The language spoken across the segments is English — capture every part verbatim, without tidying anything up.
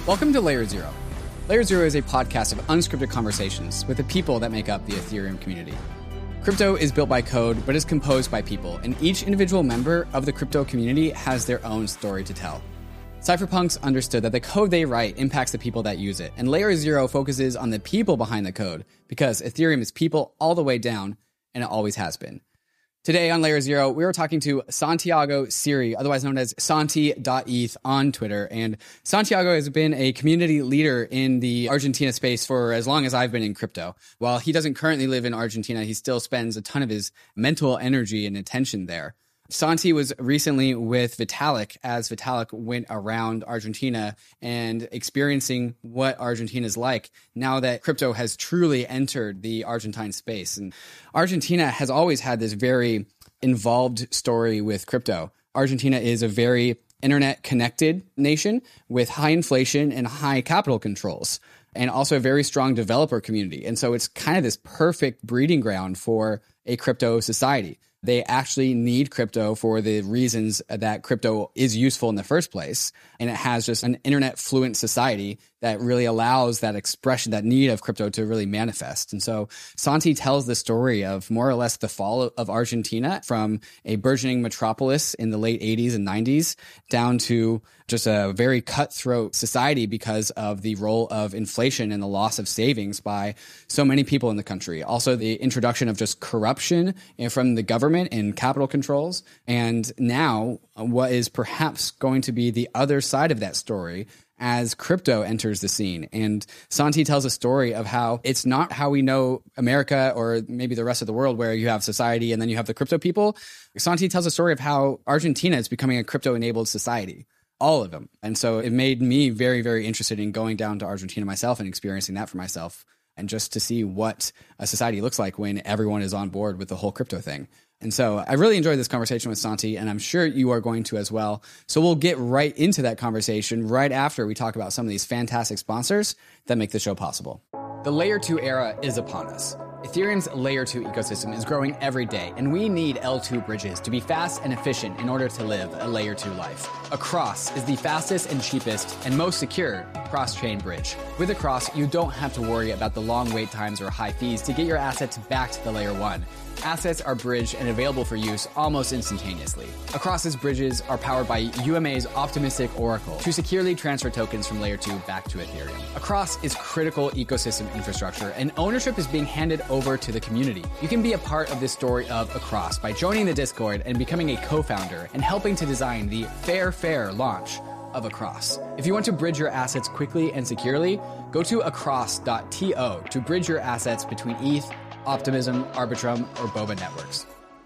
Welcome to Layer Zero. Layer Zero is a podcast of unscripted conversations with the people that make up the Ethereum community. Crypto is built by code, but is composed by people, and each individual member of the crypto community has their own story to tell. Cypherpunks understood that the code they write impacts the people that use it, and Layer Zero focuses on the people behind the code, because Ethereum is people all the way down, and it always has been. Today on Layer Zero, we are talking to Santiago Siri, otherwise known as Santi dot E T H on Twitter. And Santiago has been a community leader in the Argentina space for as long as I've been in crypto. While he doesn't currently live in Argentina, he still spends a ton of his mental energy and attention there. Santi was recently with Vitalik as Vitalik went around Argentina and experiencing what Argentina is like now that crypto has truly entered the Argentine space. And Argentina has always had this very involved story with crypto. Argentina is a very internet connected nation with high inflation and high capital controls, and also a very strong developer community. And so it's kind of this perfect breeding ground for a crypto society. They actually need crypto for the reasons that crypto is useful in the first place. And it has just an internet fluent society that really allows that expression, that need of crypto to really manifest. And so Santi tells the story of more or less the fall of Argentina from a burgeoning metropolis in the late eighties and nineties down to just a very cutthroat society because of the role of inflation and the loss of savings by so many people in the country. Also, the introduction of just corruption from the government and capital controls. And now what is perhaps going to be the other side of that story as crypto enters the scene. And Santi tells a story of how it's not how we know America or maybe the rest of the world, where you have society and then you have the crypto people. Santi tells a story of how Argentina is becoming a crypto-enabled society. All of them. And so it made me very, very interested in going down to Argentina myself and experiencing that for myself, and just to see what a society looks like when everyone is on board with the whole crypto thing. And so I really enjoyed this conversation with Santi, and I'm sure you are going to as well. So we'll get right into that conversation right after we talk about some of these fantastic sponsors that make the show possible. The Layer two era is upon us. Ethereum's Layer two ecosystem is growing every day, and we need L two bridges to be fast and efficient in order to live a Layer two life. Across is the fastest and cheapest and most secure cross-chain bridge. With Across, you don't have to worry about the long wait times or high fees to get your assets back to the Layer one. Assets are bridged and available for use almost instantaneously. Across's bridges are powered by U M A's Optimistic Oracle to securely transfer tokens from Layer two back to Ethereum. Across is critical ecosystem infrastructure, and ownership is being handed over to the community. You can be a part of this story of Across by joining the Discord and becoming a co-founder and helping to design the Fair Fair launch of Across. If you want to bridge your assets quickly and securely, go to across dot to to bridge your assets between E T H, Optimism, Arbitrum, or Boba networks.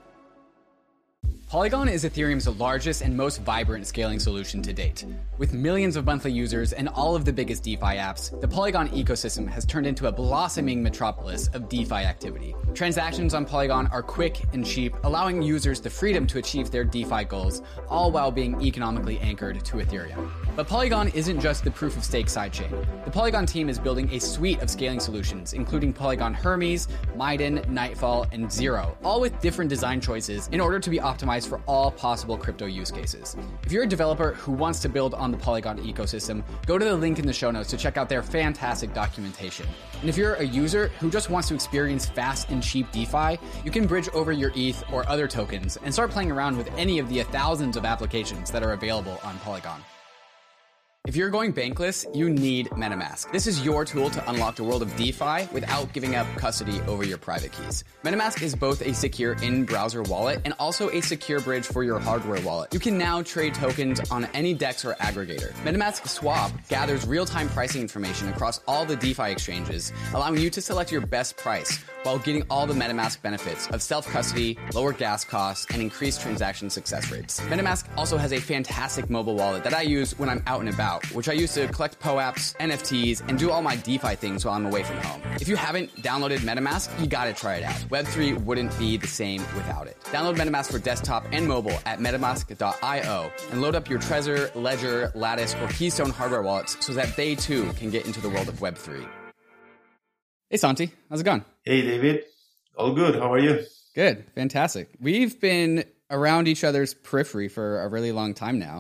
Polygon is Ethereum's largest and most vibrant scaling solution to date. With millions of monthly users and all of the biggest DeFi apps, the Polygon ecosystem has turned into a blossoming metropolis of DeFi activity. Transactions on Polygon are quick and cheap, allowing users the freedom to achieve their DeFi goals, all while being economically anchored to Ethereum. But Polygon isn't just the proof-of-stake sidechain. The Polygon team is building a suite of scaling solutions, including Polygon Hermes, Maiden, Nightfall, and Zero, all with different design choices in order to be optimized for all possible crypto use cases. If you're a developer who wants to build on the Polygon ecosystem, go to the link in the show notes to check out their fantastic documentation. And if you're a user who just wants to experience fast and cheap DeFi, you can bridge over your E T H or other tokens and start playing around with any of the thousands of applications that are available on Polygon. If you're going bankless, you need MetaMask. This is your tool to unlock the world of DeFi without giving up custody over your private keys. MetaMask is both a secure in-browser wallet and also a secure bridge for your hardware wallet. You can now trade tokens on any DEX or aggregator. MetaMask Swap gathers real-time pricing information across all the DeFi exchanges, allowing you to select your best price while getting all the MetaMask benefits of self-custody, lower gas costs, and increased transaction success rates. MetaMask also has a fantastic mobile wallet that I use when I'm out and about, which I use to collect P O Apps, N F Ts, and do all my DeFi things while I'm away from home. If you haven't downloaded MetaMask, you gotta try it out. Web three wouldn't be the same without it. Download MetaMask for desktop and mobile at metamask dot io and load up your Trezor, Ledger, Lattice, or Keystone hardware wallets so that they too can get into the world of Web three. Hey Santi, how's it going? Hey David, all good, how are you? Good, fantastic. We've been around each other's periphery for a really long time now.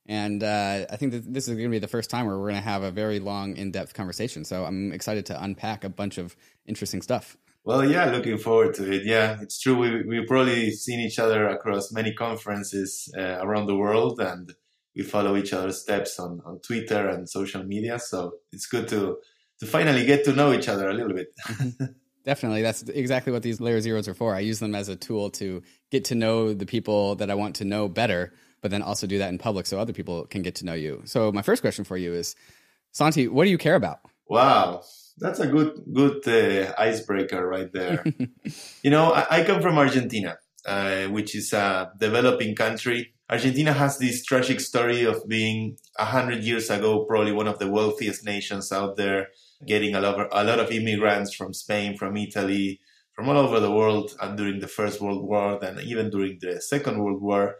And uh, I think that this is going to be the first time where we're going to have a very long, in-depth conversation. So I'm excited to unpack a bunch of interesting stuff. Well, yeah, looking forward to it. Yeah, it's true. We, we've probably seen each other across many conferences uh, around the world, and we follow each other's steps on, on Twitter and social media. So it's good to, to finally get to know each other a little bit. Definitely. That's exactly what these Layer Zeros are for. I use them as a tool to get to know the people that I want to know better, but then also do that in public so other people can get to know you. So my first question for you is, Santi, what do you care about? Wow, that's a good good uh, icebreaker right there. You know, I, I come from Argentina, uh, which is a developing country. Argentina has this tragic story of being one hundred years ago probably one of the wealthiest nations out there, getting a lot of, a lot of immigrants from Spain, from Italy, from all over the world, and during the First World War, and even during the Second World War.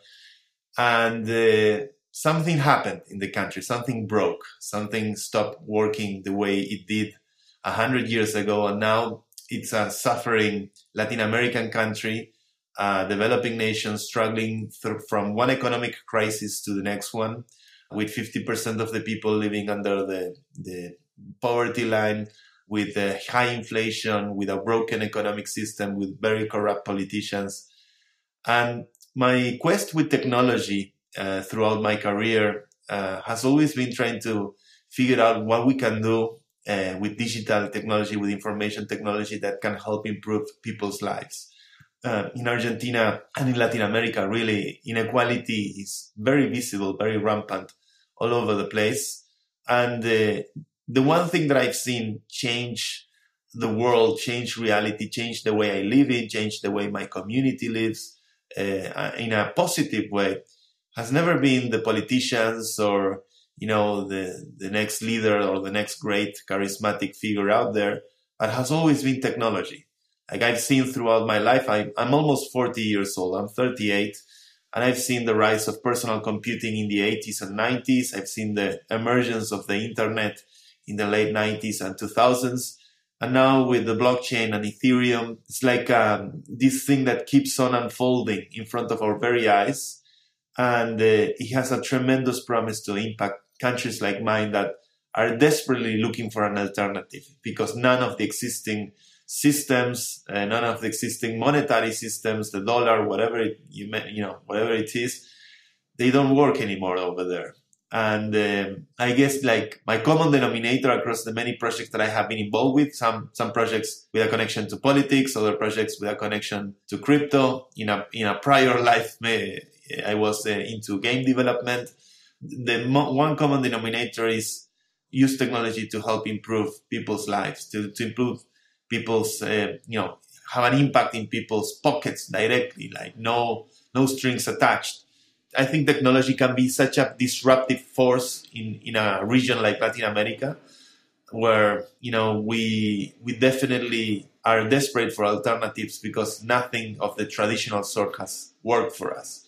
And uh, something happened in the country. Something broke. Something stopped working the way it did a hundred years ago. And now it's a suffering Latin American country, a developing nation struggling th- from one economic crisis to the next one, with fifty percent of the people living under the, the poverty line, with uh, high inflation, with a broken economic system, with very corrupt politicians. And my quest with technology uh, throughout my career uh, has always been trying to figure out what we can do uh, with digital technology, with information technology that can help improve people's lives. Uh, in Argentina and in Latin America, really, inequality is very visible, very rampant all over the place. And uh, the one thing that I've seen change the world, change reality, change the way I live it, change the way my community lives, Uh, in a positive way, has never been the politicians or, you know, the, the next leader or the next great charismatic figure out there, but has always been technology. Like I've seen throughout my life, I, I'm almost forty years old, I'm thirty-eight, and I've seen the rise of personal computing in the eighties and nineties. I've seen the emergence of the internet in the late nineties and two thousands. And now with the blockchain and Ethereum, it's like um, this thing that keeps on unfolding in front of our very eyes. And uh, it has a tremendous promise to impact countries like mine that are desperately looking for an alternative, because none of the existing systems, uh, none of the existing monetary systems, the dollar, whatever it, you, you know, whatever it is, they don't work anymore over there. And um, I guess like my common denominator across the many projects that I have been involved with, some some projects with a connection to politics, other projects with a connection to crypto. In a in a prior life, I was uh, into game development. The mo- one common denominator is use technology to help improve people's lives, to, to improve people's, uh, you know, have an impact in people's pockets directly, like no no strings attached. I think technology can be such a disruptive force in, in a region like Latin America, where, you know, we we definitely are desperate for alternatives because nothing of the traditional sort has worked for us.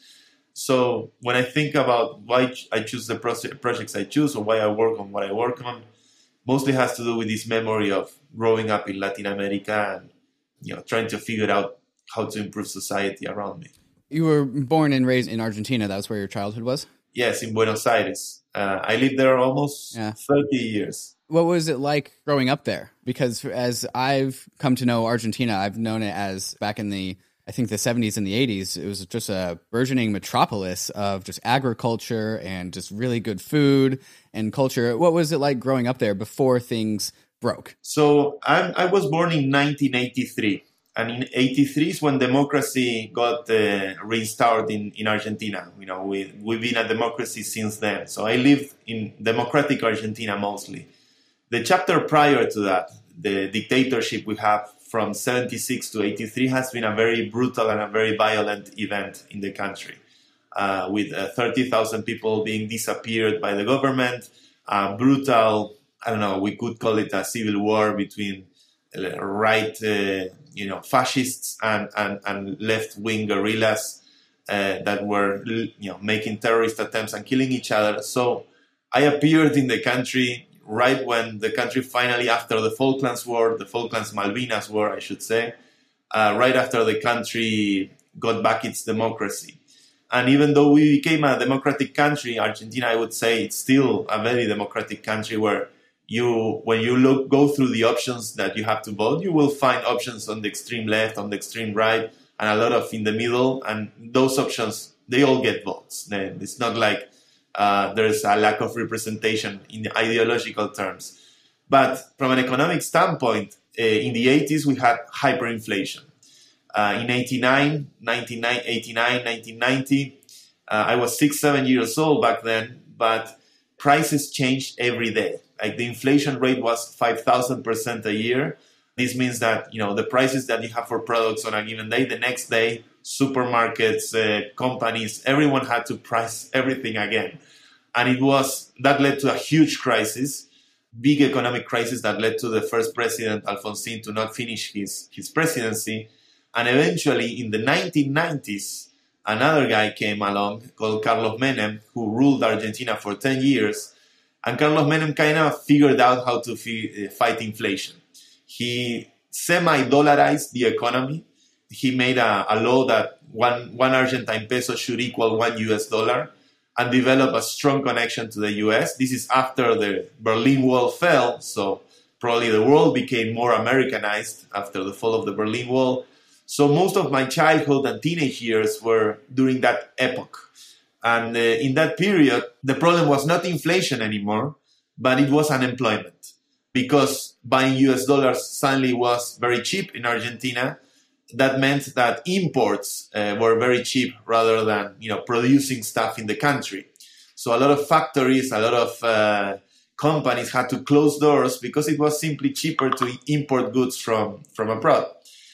So when I think about why I choose the projects I choose or why I work on what I work on, mostly has to do with this memory of growing up in Latin America and, you know, trying to figure out how to improve society around me. You were born and raised in Argentina. That was where your childhood was? Yes, in Buenos Aires. Uh, I lived there almost yeah. thirty years. What was it like growing up there? Because as I've come to know Argentina, I've known it as back in the, I think the seventies and the eighties, it was just a burgeoning metropolis of just agriculture and just really good food and culture. What was it like growing up there before things broke? So I, I was born in nineteen eighty-three. And in eighty-three is when democracy got uh, restarted in, in Argentina. You know, we, we've been a democracy since then. So I lived in democratic Argentina mostly. The chapter prior to that, the dictatorship we have from seventy-six to eighty-three, has been a very brutal and a very violent event in the country, uh, with uh, thirty thousand people being disappeared by the government, uh, brutal, I don't know, we could call it a civil war between uh, right, uh, you know, fascists and, and, and left-wing guerrillas uh, that were, you know, making terrorist attempts and killing each other. So I appeared in the country right when the country finally, after the Falklands War, the Falklands Malvinas War, I should say, uh, right after the country got back its democracy. And even though we became a democratic country, Argentina, I would say it's still a very democratic country where you, when you look, go through the options that you have to vote, you will find options on the extreme left, on the extreme right, and a lot of in the middle. And those options, they all get votes. It's not like uh, there's a lack of representation in the ideological terms. But from an economic standpoint, uh, in the eighties, we had hyperinflation. Uh, in eighty-nine, nineteen eighty-nine, nineteen ninety, uh, I was six, seven years old back then, but prices changed every day. Like the inflation rate was five thousand percent a year. This means that, you know, the prices that you have for products on a given day, the next day, supermarkets, uh, companies, everyone had to price everything again. And it was, that led to a huge crisis, big economic crisis that led to the first president, Alfonsín, to not finish his, his presidency. And eventually, in the nineteen nineties, another guy came along called Carlos Menem, who ruled Argentina for ten years. And Carlos Menem kind of figured out how to fi- fight inflation. He semi-dollarized the economy. He made a, a law that one, one Argentine peso should equal one U S dollar and developed a strong connection to the U S. This is after the Berlin Wall fell, so probably the world became more Americanized after the fall of the Berlin Wall. So most of my childhood and teenage years were during that epoch. And uh, in that period, the problem was not inflation anymore, but it was unemployment. Because buying U S dollars suddenly was very cheap in Argentina, that meant that imports uh, were very cheap rather than, you know, producing stuff in the country. So a lot of factories, a lot of uh, companies had to close doors because it was simply cheaper to import goods from, from abroad.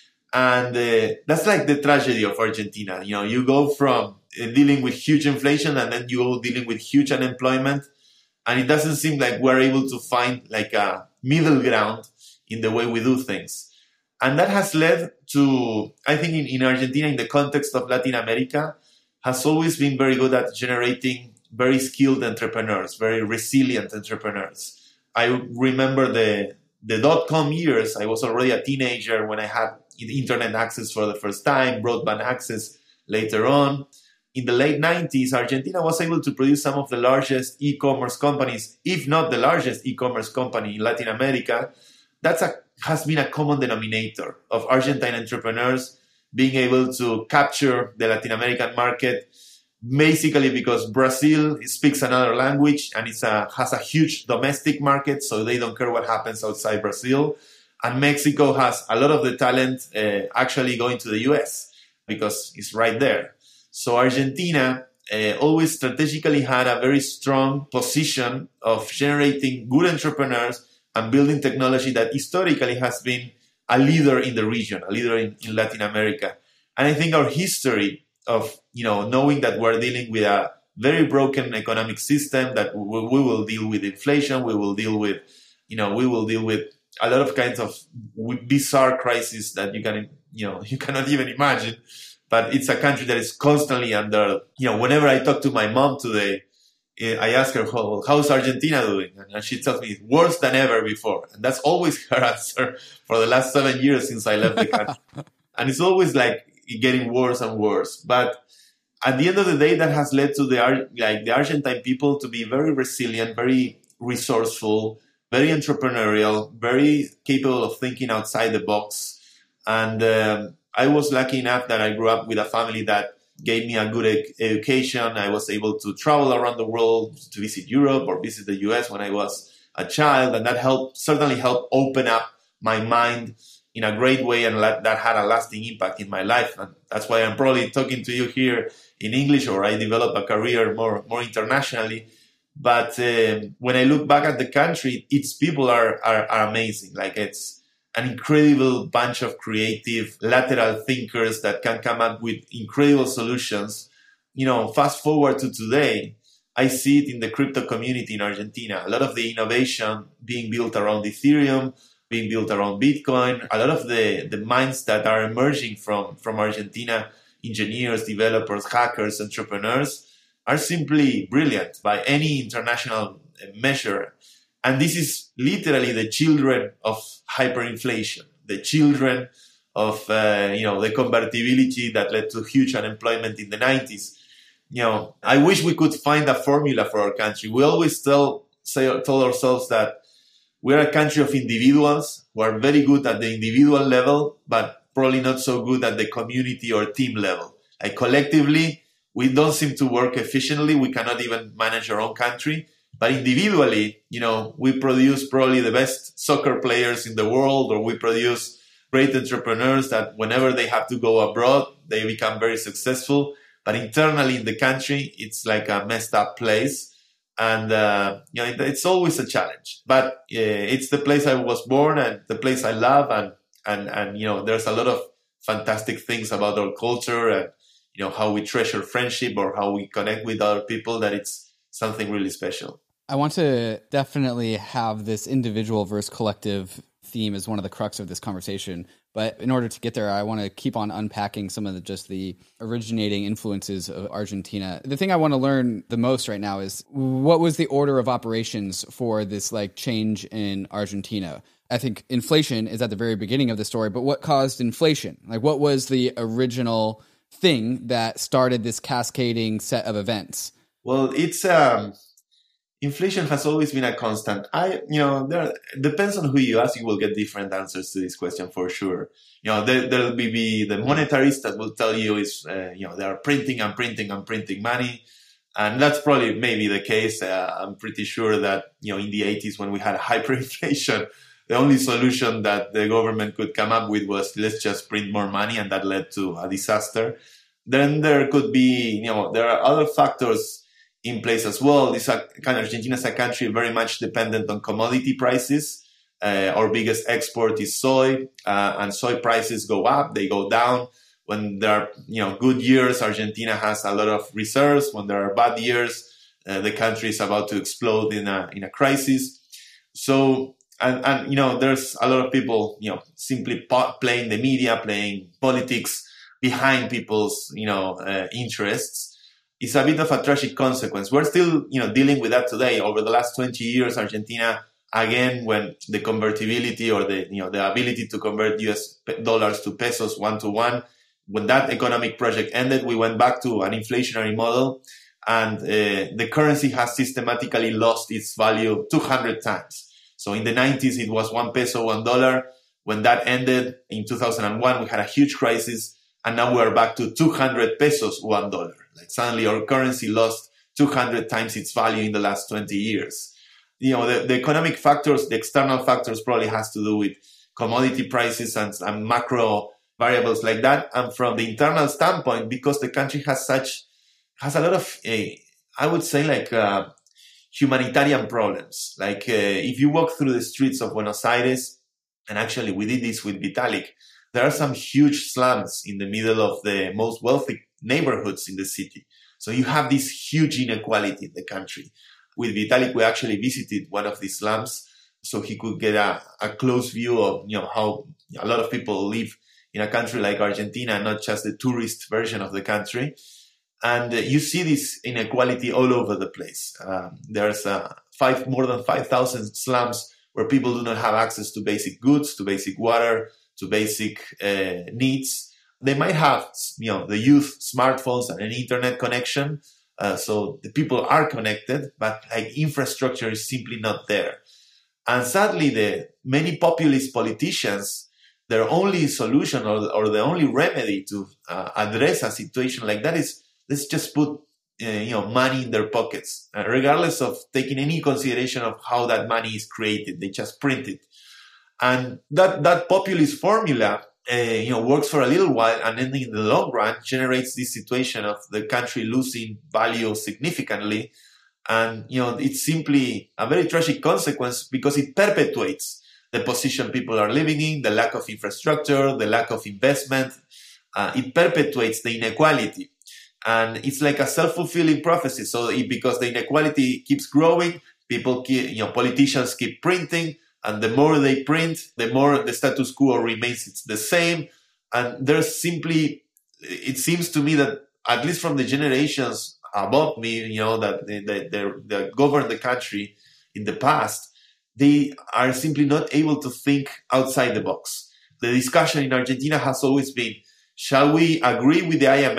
And uh, that's like the tragedy of Argentina. You know, you go from uh, dealing with huge inflation and then you go dealing with huge unemployment. And it doesn't seem like we're able to find like a middle ground in the way we do things. And that has led to, I think in, in Argentina, in the context of Latin America, has always been very good at generating very skilled entrepreneurs, very resilient entrepreneurs. I remember the, the dot-com years. I was already a teenager when I had internet access for the first time, broadband access later on. In the late nineties, Argentina was able to produce some of the largest e-commerce companies, if not the largest e-commerce company in Latin America. That's a, has been a common denominator of Argentine entrepreneurs being able to capture the Latin American market, basically because Brazil speaks another language and it's a, has a huge domestic market, so they don't care what happens outside Brazil. And Mexico has a lot of the talent uh, actually going to the U S because it's right there. So Argentina uh, always strategically had a very strong position of generating good entrepreneurs and building technology that historically has been a leader in the region, a leader in, in Latin America. And I think our history of, you know, knowing that we're dealing with a very broken economic system, that we, we will deal with inflation, we will deal with, you know, we will deal with a lot of kinds of bizarre crises that you can, you know, you cannot even imagine. But it's a country that is constantly under, you know, whenever I talk to my mom today, I ask her, oh, how's Argentina doing? And she tells me, worse than ever before. And that's always her answer for the last seven years since I left the country. And it's always like getting worse and worse. But at the end of the day, that has led to the, like, the Argentine people to be very resilient, very resourceful, very entrepreneurial, very capable of thinking outside the box. And um, I was lucky enough that I grew up with a family that gave me a good ed- education. I was able to travel around the world to visit Europe or visit the U S when I was a child. And that helped, certainly helped open up my mind in a great way. And la- that had a lasting impact in my life. And that's why I'm probably talking to you here in English, or I developed a career more, more internationally. But um, when I look back at the country, its people are, are, are amazing. Like, it's an incredible bunch of creative lateral thinkers that can come up with incredible solutions. You know, fast forward to today, I see it in the crypto community in Argentina. A lot of the innovation being built around Ethereum, being built around Bitcoin, a lot of the, the minds that are emerging from, from Argentina, engineers, developers, hackers, entrepreneurs, are simply brilliant by any international measure. And this is literally the children of hyperinflation, the children of, uh, you know, the convertibility that led to huge unemployment in the nineties. you know, I wish we could find a formula for our country. We always tell, say, tell ourselves that we're a country of individuals who are very good at the individual level, but probably not so good at the community or team level. Like collectively, we don't seem to work efficiently. We cannot even manage our own country. But individually, you know, we produce probably the best soccer players in the world, or we produce great entrepreneurs that whenever they have to go abroad, they become very successful. But internally in the country, it's like a messed up place. And, uh, you know, it, it's always a challenge. But uh, it's the place I was born and the place I love. And, and, and, you know, there's a lot of fantastic things about our culture and, you know, how we treasure friendship or how we connect with other people, that it's something really special. I want to definitely have this individual versus collective theme as one of the crux of this conversation. But in order to get there, I want to keep on unpacking some of the, just the originating influences of Argentina. The thing I want to learn the most right now is what was the order of operations for this like change in Argentina? I think inflation is at the very beginning of the story, but what caused inflation? Like what was the original thing that started this cascading set of events? Well, it's um, inflation has always been a constant. I, you know, there depends on who you ask. You will get different answers to this question for sure. You know, there there will be the monetarists that will tell you is, uh, you know, they are printing and printing and printing money, and that's probably maybe the case. Uh, I'm pretty sure that, you know, in the eighties when we had hyperinflation, the only solution that the government could come up with was let's just print more money, and that led to a disaster. Then there could be, you know, there are other factors in place as well. This kind of Argentina is a country very much dependent on commodity prices. Uh, our biggest export is soy, uh, and soy prices go up, they go down. When there are, you know, good years, Argentina has a lot of reserves. When there are bad years, uh, the country is about to explode in a in a crisis. So, and, and you know, there's a lot of people, you know, simply po- playing the media, playing politics behind people's, you know, uh, interests. It's a bit of a tragic consequence. We're still, you know, dealing with that today. Over the last twenty years, Argentina, again, when the convertibility or the, you know, the ability to convert U S dollars to pesos one to one, when that economic project ended, we went back to an inflationary model, and uh, the currency has systematically lost its value two hundred times. So in the nineties, it was one peso, one dollar. When that ended in two thousand one, we had a huge crisis. And now we're back to two hundred pesos, one dollar. Like suddenly our currency lost two hundred times its value in the last twenty years. You know, the, the economic factors, the external factors probably has to do with commodity prices and, and macro variables like that. And from the internal standpoint, because the country has such, has a lot of, uh, I would say like uh, humanitarian problems. Like uh, if you walk through the streets of Buenos Aires, and actually we did this with Vitalik, there are some huge slums in the middle of the most wealthy neighborhoods in the city. So you have this huge inequality in the country. With Vitalik, we actually visited one of these slums so he could get a, a close view of, you know, how a lot of people live in a country like Argentina, not just the tourist version of the country. And uh, you see this inequality all over the place. Um, there's uh, five, more than five thousand slums where people do not have access to basic goods, to basic water, to basic uh, needs. They might have, you know, the youth smartphones and an internet connection. Uh, so the people are connected, but like infrastructure is simply not there. And sadly, the many populist politicians, their only solution or, or the only remedy to uh, address a situation like that is let's just put, uh, you know, money in their pockets, uh, regardless of taking any consideration of how that money is created. They just print it. And that, that populist formula, uh, you know, works for a little while, and then in the long run generates this situation of the country losing value significantly. And, you know, it's simply a very tragic consequence because it perpetuates the position people are living in, the lack of infrastructure, the lack of investment. Uh, it perpetuates the inequality. And it's like a self-fulfilling prophecy. So it, because the inequality keeps growing, people keep, you know, politicians keep printing. And the more they print, the more the status quo remains it's the same. And there's simply, it seems to me that at least from the generations above me, you know, that they, they, they, they governed the country in the past, they are simply not able to think outside the box. The discussion in Argentina has always been, shall we agree with the I M F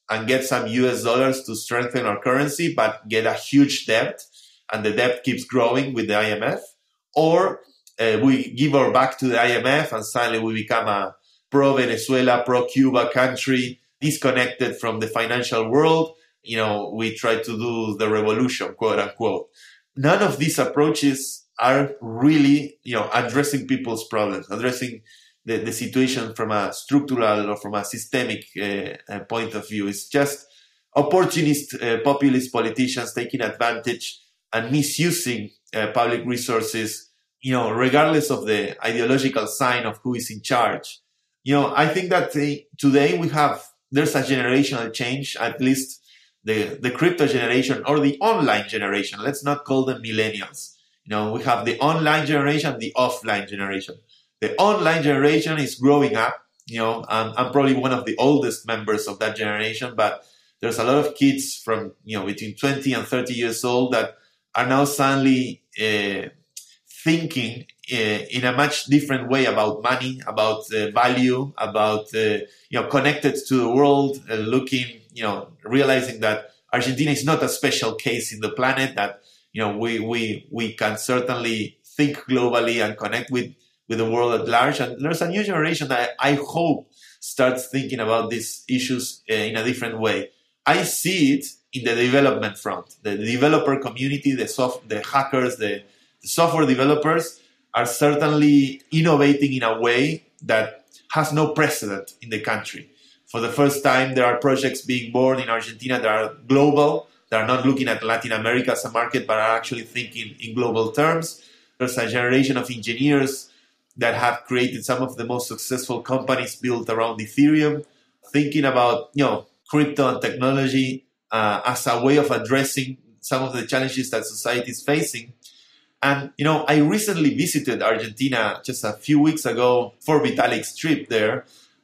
and get some U S dollars to strengthen our currency, but get a huge debt, and the debt keeps growing with the I M F. Or uh, we give our back to the I M F and suddenly we become a pro-Venezuela, pro-Cuba country, disconnected from the financial world. You know, we try to do the revolution, quote unquote. None of these approaches are really, you know, addressing people's problems, addressing the, the situation from a structural or from a systemic uh, uh, point of view. It's just opportunist, uh, populist politicians taking advantage and misusing uh, public resources, you know, regardless of the ideological sign of who is in charge. You know, I think that uh, today we have, there's a generational change, at least the, the crypto generation or the online generation. Let's not call them millennials. You know, we have the online generation, the offline generation. The online generation is growing up. You know, I'm, I'm probably one of the oldest members of that generation, but there's a lot of kids from, you know, between twenty and thirty years old that are now suddenly uh, thinking uh, in a much different way about money, about uh, value, about, uh, you know, connected to the world, uh, looking, you know, realizing that Argentina is not a special case in the planet, that, you know, we, we, we can certainly think globally and connect with, with the world at large. And there's a new generation that I hope starts thinking about these issues uh, in a different way. I see it in the development front. The developer community, the soft, the hackers, the, the software developers are certainly innovating in a way that has no precedent in the country. For the first time, there are projects being born in Argentina that are global, that are not looking at Latin America as a market, but are actually thinking in global terms. There's a generation of engineers that have created some of the most successful companies built around Ethereum, thinking about, you know, crypto and technology uh, as a way of addressing some of the challenges that society is facing. And, you know, I recently visited Argentina just a few weeks ago for Vitalik's trip there.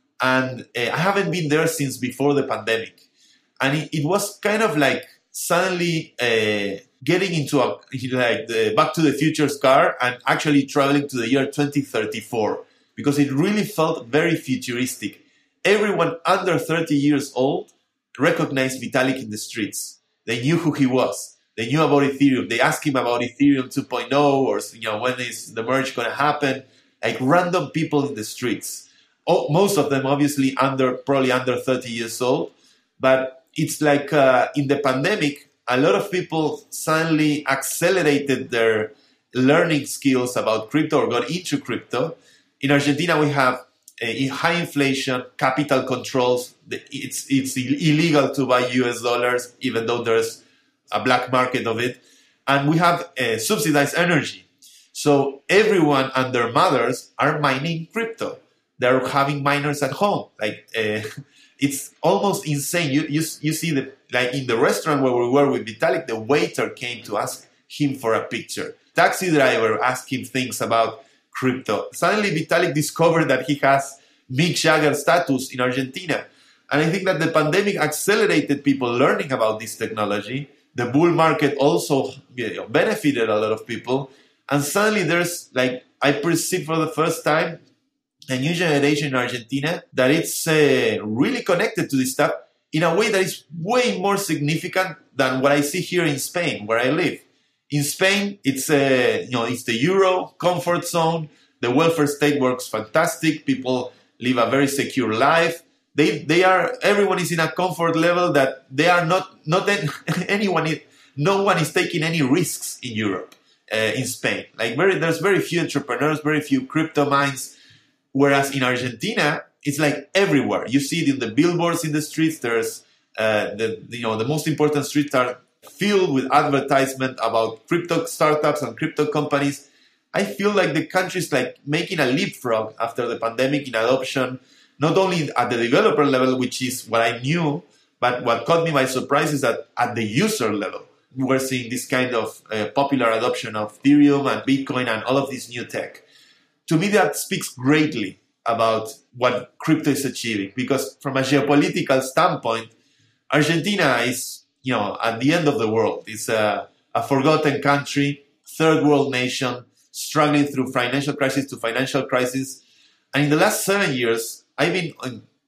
And uh, I haven't been there since before the pandemic. And it, it was kind of like suddenly uh, getting into a, like the Back to the Future's car and actually traveling to the year twenty thirty-four, because it really felt very futuristic. Everyone under thirty years old recognized Vitalik in the streets. They knew who he was. They knew about Ethereum. They asked him about Ethereum two point oh, or, you know, when is the merge going to happen? Like random people in the streets. Oh, most of them obviously under, probably under thirty years old. But it's like uh, in the pandemic, a lot of people suddenly accelerated their learning skills about crypto or got into crypto. In Argentina, we have uh, high inflation, capital controls. It's, it's illegal to buy U S dollars, even though there's a black market of it. And we have uh, subsidized energy. So everyone and their mothers are mining crypto. They're having miners at home. Like uh, it's almost insane. You, you you see the like in the restaurant where we were with Vitalik, the waiter came to ask him for a picture. Taxi driver asked him things about crypto. Suddenly Vitalik discovered that he has Mick Jagger status in Argentina. And I think that the pandemic accelerated people learning about this technology. The bull market also, you know, benefited a lot of people. And suddenly there's like, I perceive for the first time a new generation in Argentina that it's uh, really connected to this stuff in a way that is way more significant than what I see here in Spain, where I live. In Spain, it's uh, you know it's the euro comfort zone. The welfare state works fantastic. People live a very secure life. They they are everyone is in a comfort level that they are not not anyone. No one is taking any risks in Europe, uh, in Spain. Like very there's very few entrepreneurs, very few crypto mines. Whereas in Argentina, it's like everywhere. You see it in the billboards in the streets. There's uh, the you know the most important streets are filled with advertisement about crypto startups and crypto companies. I feel like the country's like making a leapfrog after the pandemic in adoption, not only at the developer level, which is what I knew, but what caught me by surprise is that at the user level, we're seeing this kind of uh, popular adoption of Ethereum and Bitcoin and all of this new tech. To me, that speaks greatly about what crypto is achieving, because from a geopolitical standpoint, Argentina is, you know, at the end of the world. It's a, a forgotten country, third world nation, struggling through financial crisis to financial crisis. And in the last seven years, I've been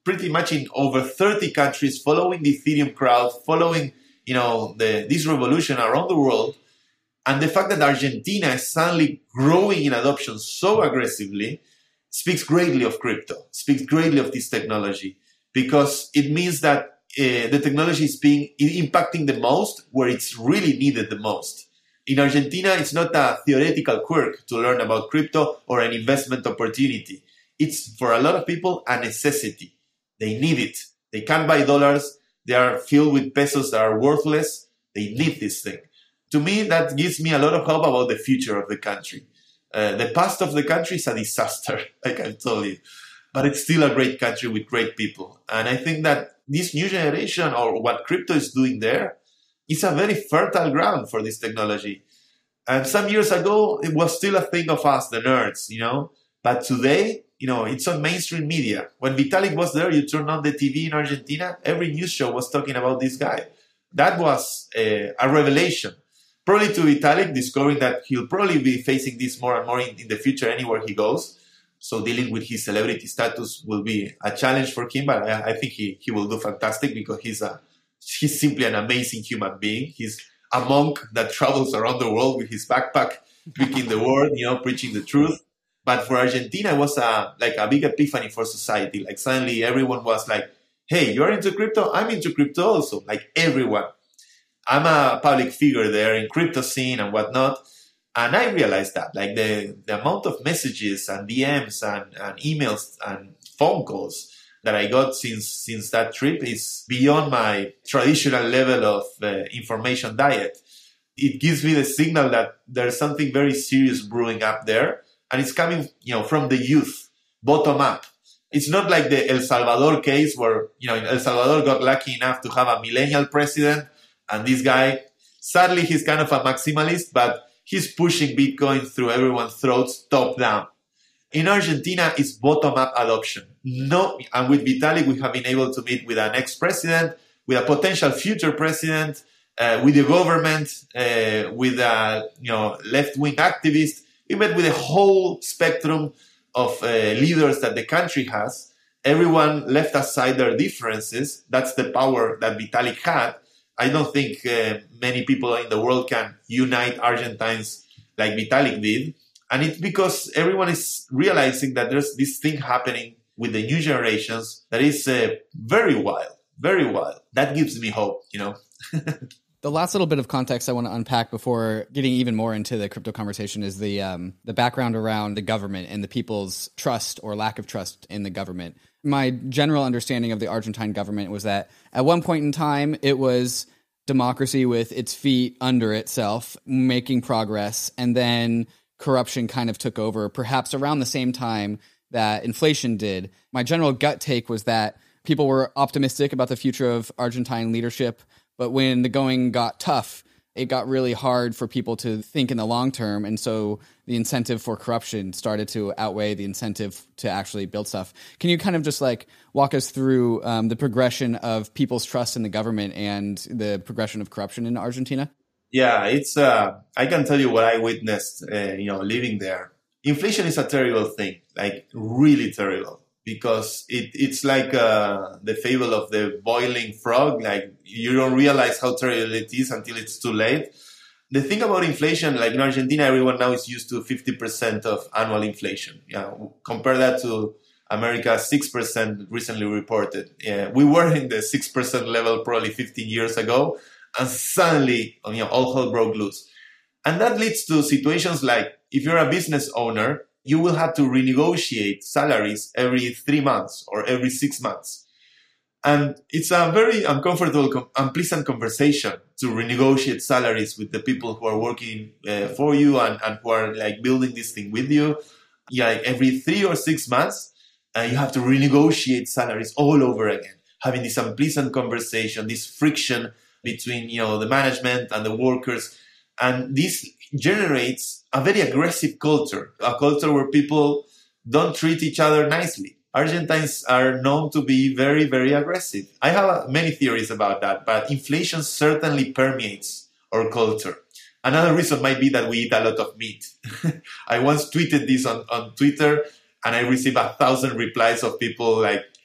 pretty much in over thirty countries, following the Ethereum crowd, following, you know, the, this revolution around the world. And the fact that Argentina is suddenly growing in adoption so aggressively speaks greatly of crypto, speaks greatly of this technology, because it means that uh, the technology is being impacting the most where it's really needed the most. In Argentina, it's not a theoretical quirk to learn about crypto or an investment opportunity. It's, for a lot of people, a necessity. They need it. They can't buy dollars. They are filled with pesos that are worthless. They need this thing. To me, that gives me a lot of hope about the future of the country. Uh, the past of the country is a disaster, like I've told you. But it's still a great country with great people. And I think that this new generation, or what crypto is doing there, is a very fertile ground for this technology. And some years ago, it was still a thing of us, the nerds, you know. But today, you know, it's on mainstream media. When Vitalik was there, you turn on the T V in Argentina, every news show was talking about this guy. That was a, a revelation. Probably to Vitalik, discovering that he'll probably be facing this more and more in, in the future anywhere he goes. So dealing with his celebrity status will be a challenge for him, but I, I think he, he will do fantastic, because he's a he's simply an amazing human being. He's a monk that travels around the world with his backpack, speaking the word, you know, preaching the truth. But for Argentina, it was a, like a big epiphany for society. Like suddenly everyone was like, hey, you're into crypto? I'm into crypto also. Like everyone. I'm a public figure there in crypto scene and whatnot. And I realized that, like the, the amount of messages and D Ms and, and emails and phone calls that I got since since that trip is beyond my traditional level of uh, information diet. It gives me the signal that there's something very serious brewing up there. And it's coming, you know, from the youth, bottom up. It's not like the El Salvador case where, you know, El Salvador got lucky enough to have a millennial president. And this guy, sadly, he's kind of a maximalist, but he's pushing Bitcoin through everyone's throats top down. In Argentina, it's bottom-up adoption. No, and with Vitalik, we have been able to meet with an ex-president, with a potential future president, uh, with the government, uh, with a you know left-wing activist. We met with a whole spectrum of uh, leaders that the country has. Everyone left aside their differences. That's the power that Vitalik had. I don't think uh, many people in the world can unite Argentines like Vitalik did. And it's because everyone is realizing that there's this thing happening with the new generations that is uh, very wild, very wild. That gives me hope, you know. The last little bit of context I want to unpack before getting even more into the crypto conversation is the um, the background around the government and the people's trust or lack of trust in the government. My general understanding of the Argentine government was that at one point in time, it was democracy with its feet under itself, making progress, and then corruption kind of took over, perhaps around the same time that inflation did. My general gut take was that people were optimistic about the future of Argentine leadership, but when the going got tough, it got really hard for people to think in the long term, and so the incentive for corruption started to outweigh the incentive to actually build stuff. Can you kind of just like walk us through um, the progression of people's trust in the government and the progression of corruption in Argentina? Yeah, it's. Uh, I can tell you what I witnessed. Uh, you know, living there, inflation is a terrible thing, like really terrible, because it it's like uh, the fable of the boiling frog. Like you don't realize how terrible it is until it's too late. The thing about inflation, like in Argentina, everyone now is used to fifty percent of annual inflation. Yeah, compare that to America, six percent recently reported. Yeah, we were in the six percent level probably fifteen years ago. And suddenly, you know, all hell broke loose. And that leads to situations like, if you're a business owner, you will have to renegotiate salaries every three months or every six months. And it's a very uncomfortable, unpleasant conversation to renegotiate salaries with the people who are working uh, for you and, and who are like building this thing with you. Yeah, like every three or six months, uh, you have to renegotiate salaries all over again, having this unpleasant conversation, this friction between, you know, the management and the workers. And this generates a very aggressive culture, a culture where people don't treat each other nicely. Argentines are known to be very, very aggressive. I have many theories about that, but inflation certainly permeates our culture. Another reason might be that we eat a lot of meat. I once tweeted this on, on Twitter, and I received a thousand replies of people like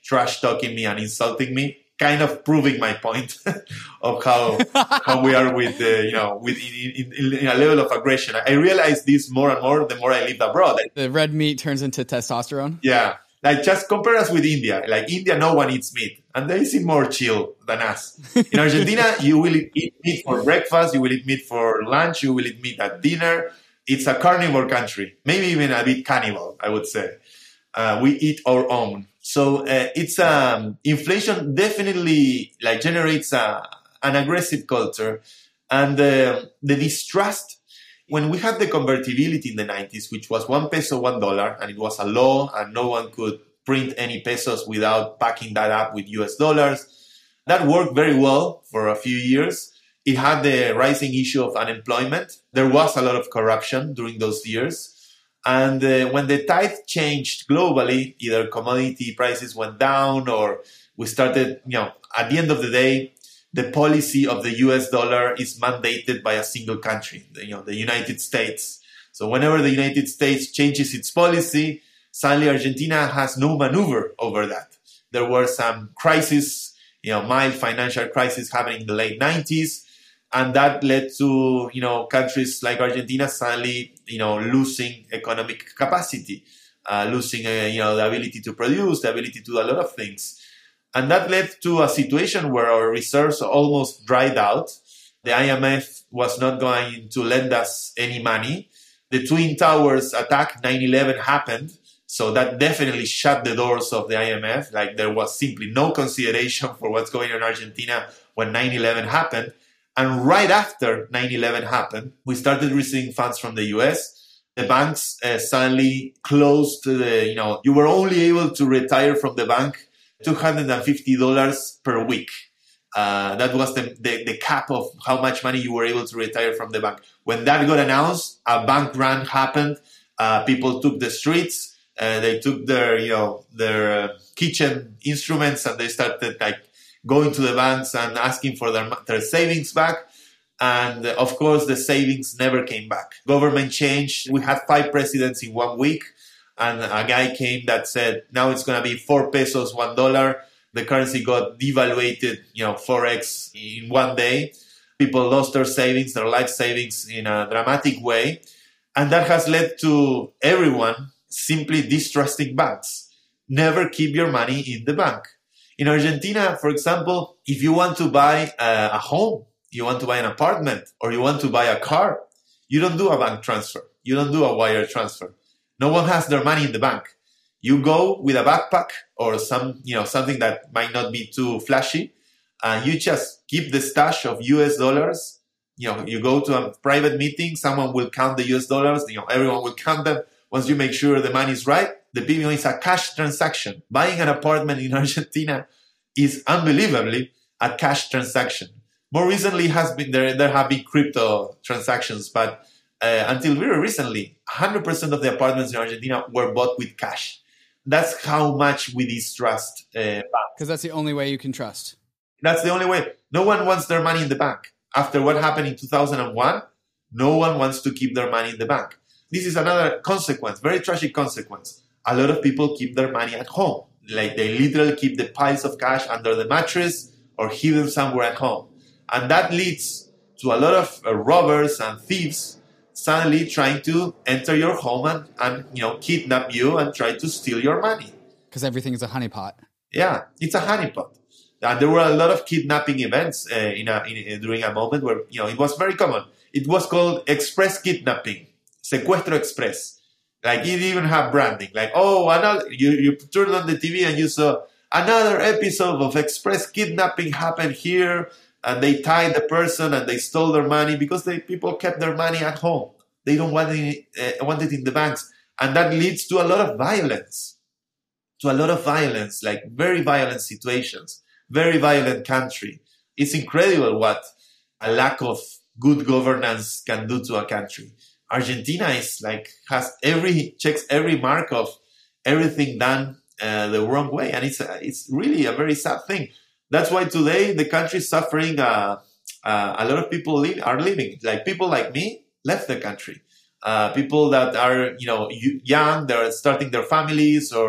trash talking me and insulting me, kind of proving my point of how how we are with uh, you know with in, in, in a level of aggression. I realize this more and more the more I lived abroad. The red meat turns into testosterone. Yeah, like just compare us with India. Like India, no one eats meat, and they seem more chill than us. In Argentina, you will eat meat for breakfast, you will eat meat for lunch, you will eat meat at dinner. It's a carnivore country, maybe even a bit cannibal, I would say. Uh, we eat our own. So uh, it's um, inflation definitely like generates a, an aggressive culture, and uh, the distrust. When we had the convertibility in the nineties, which was one peso, one dollar, and it was a law, and no one could print any pesos without backing that up with U S dollars, that worked very well for a few years. It had the rising issue of unemployment. There was a lot of corruption during those years. And uh, when the tide changed globally, either commodity prices went down or we started, you know, at the end of the day, the policy of the U S dollar is mandated by a single country, you know, the United States. So whenever the United States changes its policy, suddenly Argentina has no maneuver over that. There were some crises, you know, mild financial crisis happening in the late nineties. And that led to, you know, countries like Argentina suddenly, you know, losing economic capacity, uh, losing, uh, you know, the ability to produce, the ability to do a lot of things. And that led to a situation where our reserves almost dried out. The I M F was not going to lend us any money. The Twin Towers attack, nine eleven happened. So that definitely shut the doors of the I M F. Like there was simply no consideration for what's going on in Argentina when nine eleven happened. And right after nine eleven happened, we started receiving funds from the U S. The banks uh, suddenly closed the, you know, you were only able to retire from the bank two hundred fifty dollars per week. Uh, that was the, the, the cap of how much money you were able to retire from the bank. When that got announced, a bank run happened. Uh, people took the streets. Uh, they took their, you know, their uh, kitchen instruments and they started like going to the banks and asking for their, their savings back. And uh, of course, the savings never came back. Government changed. We had five presidents in one week. And a guy came that said, now it's going to be four pesos, one dollar. The currency got devaluated, you know, four x in one day. People lost their savings, their life savings in a dramatic way. And that has led to everyone simply distrusting banks. Never keep your money in the bank. In Argentina, for example, if you want to buy a, a home, you want to buy an apartment, or you want to buy a car, you don't do a bank transfer. You don't do a wire transfer. No one has their money in the bank. You go with a backpack or some, you know, something that might not be too flashy, and you just keep the stash of U S dollars. You know, you go to a private meeting, someone will count the U S dollars, you know, everyone will count them. Once you make sure the money is right, the P M O is a cash transaction. Buying an apartment in Argentina is unbelievably a cash transaction. More recently has been there, there have been crypto transactions, but uh, until very recently, one hundred percent of the apartments in Argentina were bought with cash. That's how much we distrust uh, banks. Because that's the only way you can trust. That's the only way. No one wants their money in the bank. After what happened in two thousand one, no one wants to keep their money in the bank. This is another consequence, very tragic consequence. A lot of people keep their money at home. Like they literally keep the piles of cash under the mattress or hidden somewhere at home. And that leads to a lot of uh, robbers and thieves suddenly trying to enter your home and, and, you know, kidnap you and try to steal your money. Because everything is a honeypot. Yeah, it's a honeypot. And there were a lot of kidnapping events uh, in a, in, during a moment where, you know, it was very common. It was called express kidnapping, secuestro express. Like, it didn't even have branding. Like, oh, another, you, you turned on the T V and you saw another episode of express kidnapping happened here. And they tied the person and they stole their money because they, people kept their money at home. They don't want it, uh, want it in the banks. And that leads to a lot of violence. To a lot of violence, like very violent situations. Very violent country. It's incredible what a lack of good governance can do to a country. Argentina is like, has every, checks every mark of everything done uh, the wrong way. And it's, uh, it's really a very sad thing. That's why today the country is suffering. Uh, uh, a lot of people leave, are leaving. Like people like me left the country. Uh, people that are, you know, young, they're starting their families, or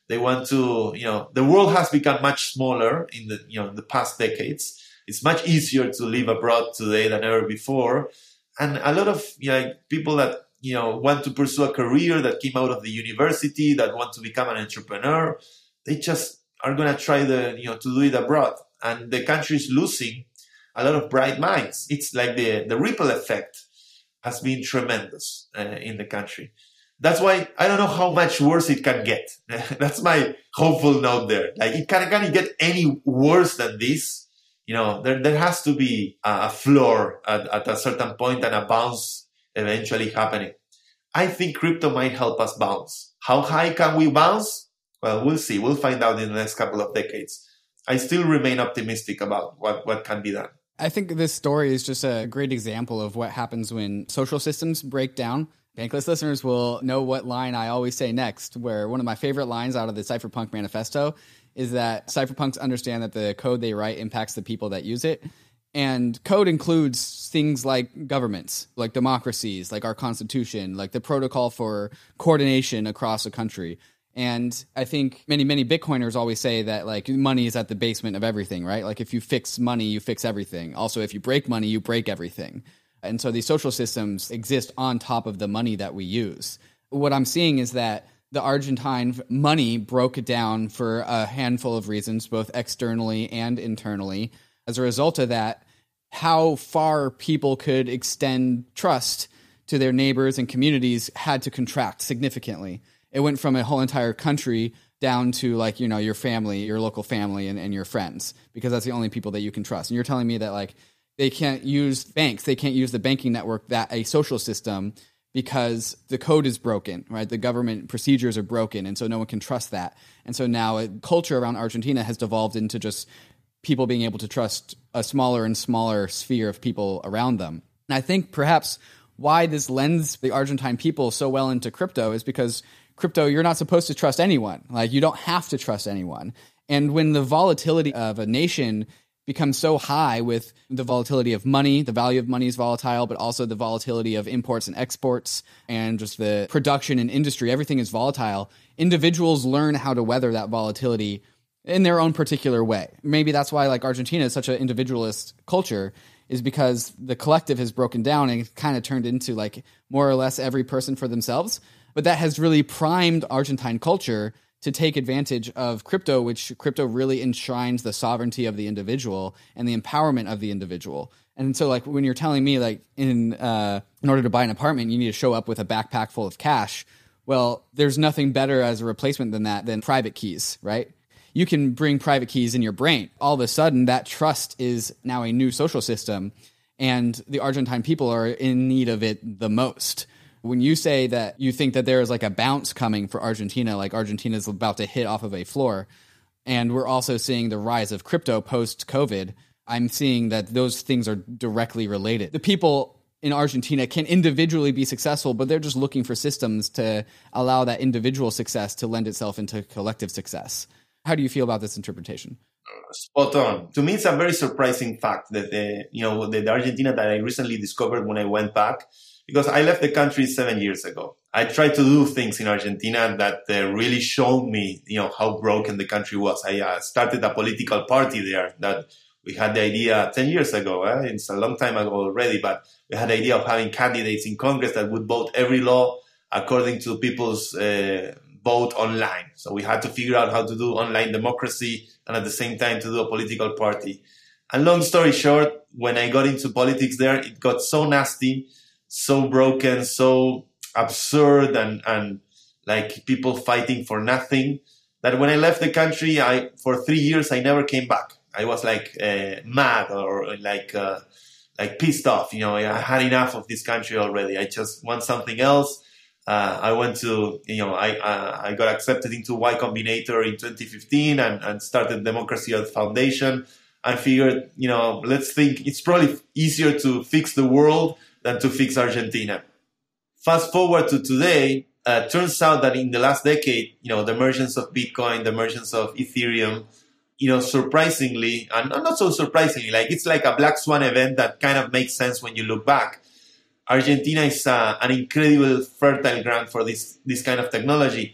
They want to, you know, the world has become much smaller in the, you know, the past decades. It's much easier to live abroad today than ever before. And a lot of, you know, people that, you know, want to pursue a career that came out of the university, that want to become an entrepreneur, they just are going to try the, you know, to do it abroad. And the country is losing a lot of bright minds. It's like the, the ripple effect has been tremendous uh, in the country. That's why I don't know how much worse it can get. That's my hopeful note there. Like, it can, can it get any worse than this? You know, there, there has to be a floor at, at a certain point and a bounce eventually happening. I think crypto might help us bounce. How high can we bounce? Well, we'll see. We'll find out in the next couple of decades. I still remain optimistic about what, what can be done. I think this story is just a great example of what happens when social systems break down. Bankless listeners will know what line I always say next, where one of my favorite lines out of the Cypherpunk manifesto is that cypherpunks understand that the code they write impacts the people that use it. And code includes things like governments, like democracies, like our constitution, like the protocol for coordination across a country. And I think many, many Bitcoiners always say that like money is at the basement of everything, right? Like if you fix money, you fix everything. Also, if you break money, you break everything. And so these social systems exist on top of the money that we use. What I'm seeing is that the Argentine money broke down for a handful of reasons, both externally and internally. As a result of that, how far people could extend trust to their neighbors and communities had to contract significantly. It went from a whole entire country down to like, you know, your family, your local family and, and your friends, because that's the only people that you can trust. And you're telling me that like they can't use banks, they can't use the banking network, that a social system, because the code is broken, right? The government procedures are broken, and so no one can trust that. And so now a culture around Argentina has devolved into just people being able to trust a smaller and smaller sphere of people around them. And I think perhaps why this lends the Argentine people so well into crypto is because crypto, you're not supposed to trust anyone. Like, you don't have to trust anyone. And when the volatility of a nation becomes so high with the volatility of money, the value of money is volatile, but also the volatility of imports and exports and just the production and industry, everything is volatile. Individuals learn how to weather that volatility in their own particular way. Maybe that's why like Argentina is such an individualist culture, is because the collective has broken down and kind of turned into like more or less every person for themselves. But that has really primed Argentine culture to take advantage of crypto, which crypto really enshrines the sovereignty of the individual and the empowerment of the individual. And so like when you're telling me like in uh, in order to buy an apartment, you need to show up with a backpack full of cash. Well, there's nothing better as a replacement than that, than private keys, right? You can bring private keys in your brain. All of a sudden, that trust is now a new social system, and the Argentine people are in need of it the most. When you say that you think that there is like a bounce coming for Argentina, like Argentina is about to hit off of a floor, and we're also seeing the rise of crypto post-COVID, I'm seeing that those things are directly related. The people in Argentina can individually be successful, but they're just looking for systems to allow that individual success to lend itself into collective success. How do you feel about this interpretation? Spot on. To me, it's a very surprising fact that the, you know, the, the Argentina that I recently discovered when I went back, because I left the country seven years ago. I tried to do things in Argentina that uh, really showed me, you know, how broken the country was. I uh, started a political party there that we had the idea ten years ago. Eh? It's a long time ago already, but we had the idea of having candidates in Congress that would vote every law according to people's uh, vote online. So we had to figure out how to do online democracy and at the same time to do a political party. And long story short, when I got into politics there, it got so nasty, so broken, so absurd, and, and like people fighting for nothing, that when I left the country, I for three years, I never came back. I was like uh, mad or like uh, like pissed off. You know, I had enough of this country already. I just want something else. Uh, I went to, you know, I uh, I got accepted into Y Combinator in twenty fifteen and, and started Democracy Earth Foundation. I figured, you know, let's think it's probably easier to fix the world than to fix Argentina. Fast forward to today, uh, turns out that in the last decade, you know, the emergence of Bitcoin, the emergence of Ethereum, you know, surprisingly, and not so surprisingly, like it's like a black swan event that kind of makes sense when you look back. Argentina is uh, an incredible fertile ground for this, this kind of technology.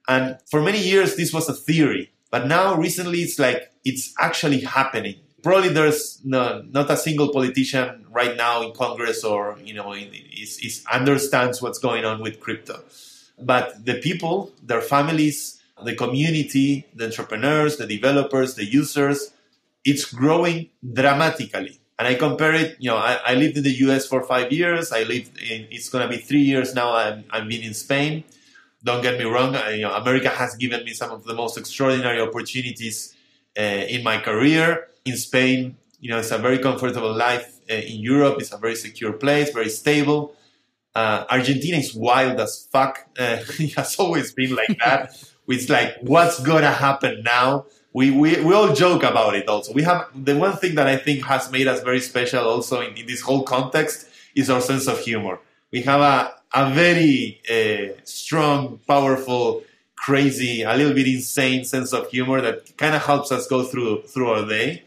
And for many years, this was a theory. But now recently, it's like it's actually happening. Probably there's no, not a single politician right now in Congress or, you know, is, is understands what's going on with crypto. But the people, their families, the community, the entrepreneurs, the developers, the users, it's growing dramatically. And I compare it, you know, I, I lived in the U S for five years. I lived in, it's going to be three years now. I'm, I've been in Spain. Don't get me wrong. I, you know, America has given me some of the most extraordinary opportunities uh, in my career. In Spain, you know, it's a very comfortable life. Uh, in Europe, it's a very secure place, very stable. Uh, Argentina is wild as fuck. Uh, it has always been like that. It's like, what's going to happen now? We, we we all joke about it also. We have the one thing that I think has made us very special also in, in this whole context is our sense of humor. We have a, a very uh, strong, powerful, crazy, a little bit insane sense of humor that kind of helps us go through through our day.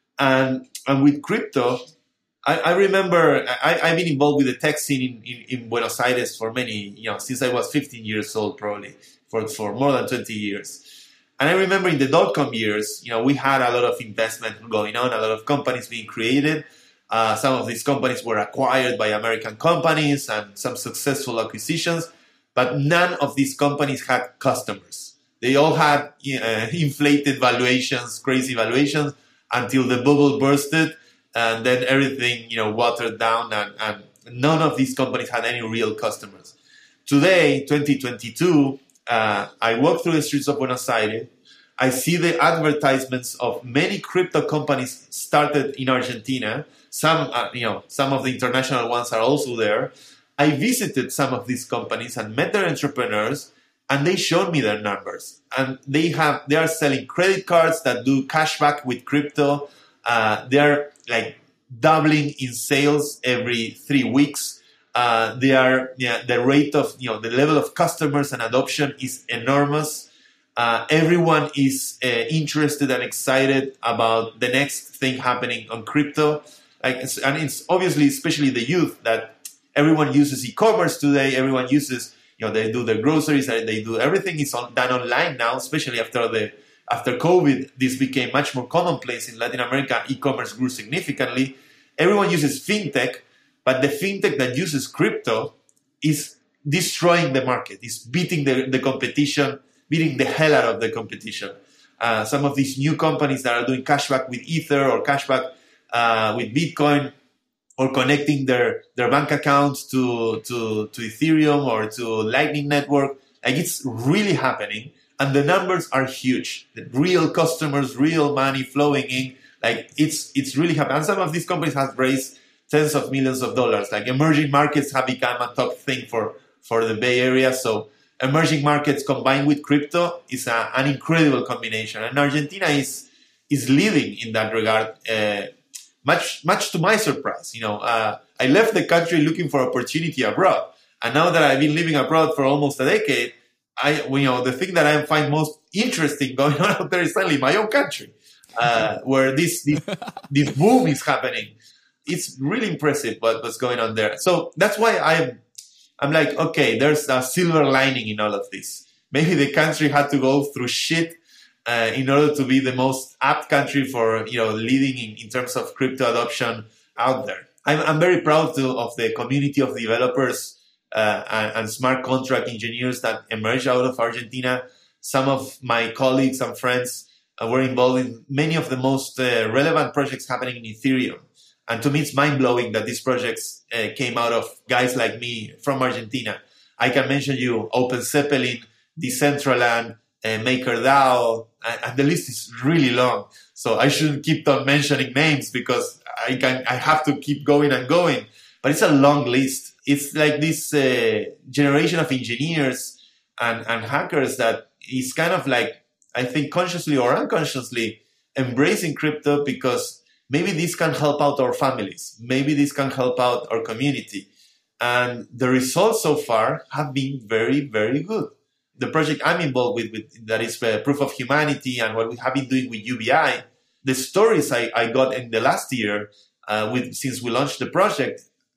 And and with crypto, I, I remember I, I've been involved with the tech scene in, in, in Buenos Aires for many, you know, since I was fifteen years old, probably for, for more than twenty years. And I remember in the dot-com years, you know, we had a lot of investment going on, a lot of companies being created. Uh, some of these companies were acquired by American companies and some successful acquisitions, but none of these companies had customers. They all had uh, inflated valuations, crazy valuations, until the bubble bursted, and then everything, you know, watered down, and, and none of these companies had any real customers. Today, twenty twenty-two, uh, I walk through the streets of Buenos Aires. I see the advertisements of many crypto companies started in Argentina. Some, uh, you know, some of the international ones are also there. I visited some of these companies and met their entrepreneurs, and they showed me their numbers. And they have, they are selling credit cards that do cashback with crypto. Uh, they are like doubling in sales every three weeks. Uh, they are, yeah, the rate of, you know, the level of customers and adoption is enormous. Uh, everyone is uh, interested and excited about the next thing happening on crypto. Like, and it's obviously, especially the youth, that everyone uses e-commerce today. Everyone uses, you know, they do their groceries, they do everything is on, done online now, especially after the after COVID. This became much more commonplace in Latin America. E-commerce grew significantly. Everyone uses fintech, but the fintech that uses crypto is destroying the market. It's beating the, the competition, beating the hell out of the competition. Uh, some of these new companies that are doing cashback with Ether or cashback uh, with Bitcoin, or connecting their, their bank accounts to, to, to Ethereum or to Lightning Network. Like, it's really happening. And the numbers are huge. The real customers, real money flowing in. Like, it's it's really happening. And some of these companies have raised tens of millions of dollars. Like, emerging markets have become a top thing for, for the Bay Area. So emerging markets combined with crypto is a, an incredible combination. And Argentina is is leading in that regard. Uh, Much, much to my surprise, you know, uh, I left the country looking for opportunity abroad, and now that I've been living abroad for almost a decade, I, you know, the thing that I find most interesting going on out there is suddenly my own country, uh, where this, this this boom is happening. It's really impressive what, what's going on there. So that's why I'm, I'm like, okay, there's a silver lining in all of this. Maybe the country had to go through shit Uh, in order to be the most apt country for, you know, leading in, in terms of crypto adoption out there. I'm, I'm very proud to, of the community of developers uh, and, and smart contract engineers that emerged out of Argentina. Some of my colleagues and friends uh, were involved in many of the most uh, relevant projects happening in Ethereum. And to me, it's mind-blowing that these projects uh, came out of guys like me from Argentina. I can mention you Open Zeppelin, Decentraland, Uh, MakerDAO, and, and the list is really long. So I shouldn't keep on mentioning names because I can I have to keep going and going. But it's a long list. It's like this uh, generation of engineers and, and hackers that is kind of like, I think consciously or unconsciously embracing crypto because maybe this can help out our families. Maybe this can help out our community. And the results so far have been very, very good. The project I'm involved with, with that is uh, Proof of Humanity, and what we have been doing with U B I, the stories I, I got in the last year, uh, with since we launched the project,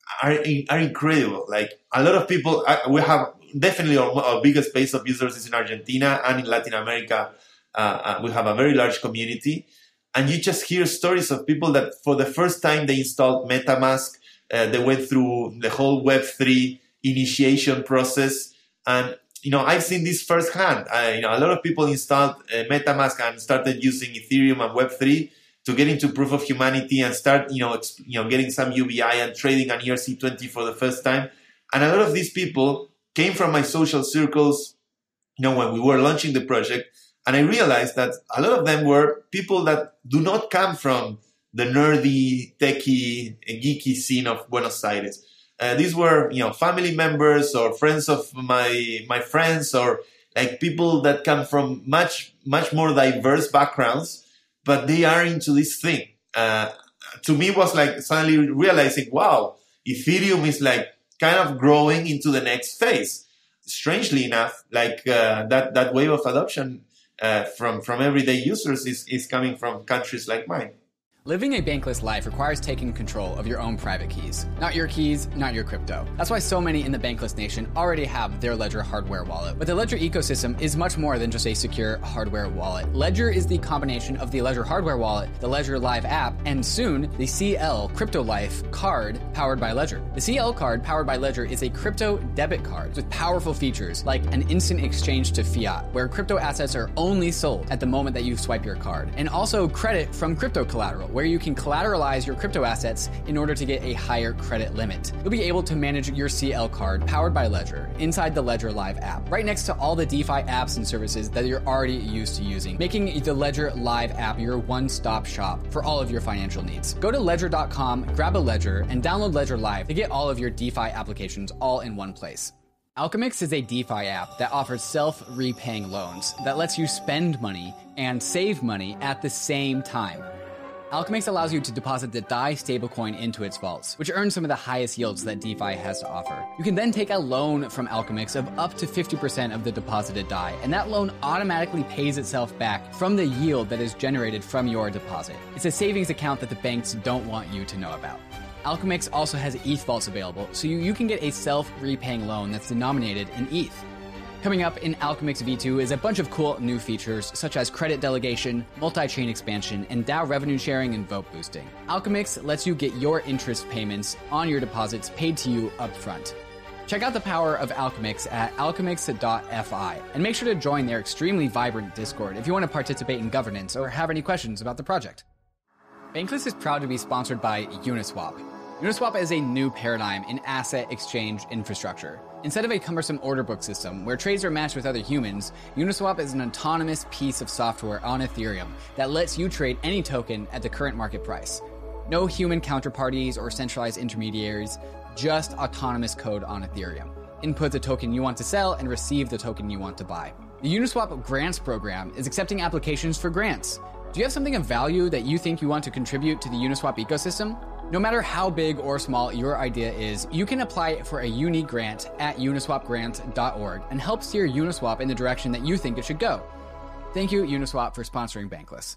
are are incredible. Like a lot of people, we have definitely our, our biggest base of users is in Argentina and in Latin America. Uh, we have a very large community, and you just hear stories of people that for the first time they installed MetaMask, uh, they went through the whole Web three initiation process, and you know I've seen this firsthand. I, you know, a lot of people installed uh, MetaMask and started using Ethereum and Web three to get into proof of humanity and start, you know, exp- you know, getting some U B I and trading on E R C twenty for the first time. And a lot of these people came from my social circles, you know, when we were launching the project. And I realized that a lot of them were people that do not come from the nerdy, techie, geeky scene of Buenos Aires. Uh, these were, you know, family members or friends of my my friends, or like people that come from much, much more diverse backgrounds, but they are into this thing. Uh, to me, it was like suddenly realizing, wow, Ethereum is like kind of growing into the next phase. Strangely enough, like uh, that that wave of adoption uh, from from everyday users is is coming from countries like mine. Living a bankless life requires taking control of your own private keys. Not your keys, not your crypto. That's why so many in the bankless nation already have their Ledger hardware wallet. But the Ledger ecosystem is much more than just a secure hardware wallet. Ledger is the combination of the Ledger hardware wallet, the Ledger Live app, and soon the C L Crypto Life card powered by Ledger. The C L card powered by Ledger is a crypto debit card with powerful features like an instant exchange to fiat, where crypto assets are only sold at the moment that you swipe your card, and also credit from crypto collateral, where you can collateralize your crypto assets in order to get a higher credit limit. You'll be able to manage your C L card powered by Ledger inside the Ledger Live app, right next to all the DeFi apps and services that you're already used to using, making the Ledger Live app your one-stop shop for all of your financial needs. Go to ledger dot com, grab a Ledger, and download Ledger Live to get all of your DeFi applications all in one place. Alchemix is a DeFi app that offers self-repaying loans that lets you spend money and save money at the same time. Alchemix allows you to deposit the D A I stablecoin into its vaults, which earns some of the highest yields that DeFi has to offer. You can then take a loan from Alchemix of up to fifty percent of the deposited D A I, and that loan automatically pays itself back from the yield that is generated from your deposit. It's a savings account that the banks don't want you to know about. Alchemix also has E T H vaults available, so you, you can get a self-repaying loan that's denominated in E T H. Coming up in Alchemix V two is a bunch of cool new features, such as credit delegation, multi-chain expansion, and DAO revenue sharing and vote boosting. Alchemix lets you get your interest payments on your deposits paid to you upfront. Check out the power of Alchemix at alchemix dot f i, and make sure to join their extremely vibrant Discord if you want to participate in governance or have any questions about the project. Bankless is proud to be sponsored by Uniswap. Uniswap is a new paradigm in asset exchange infrastructure. Instead of a cumbersome order book system where trades are matched with other humans, Uniswap is an autonomous piece of software on Ethereum that lets you trade any token at the current market price. No human counterparties or centralized intermediaries, just autonomous code on Ethereum. Input the token you want to sell and receive the token you want to buy. The Uniswap Grants program is accepting applications for grants. Do you have something of value that you think you want to contribute to the Uniswap ecosystem? No matter how big or small your idea is, you can apply for a unique grant at uniswap grant dot org and help steer Uniswap in the direction that you think it should go. Thank you, Uniswap, for sponsoring Bankless.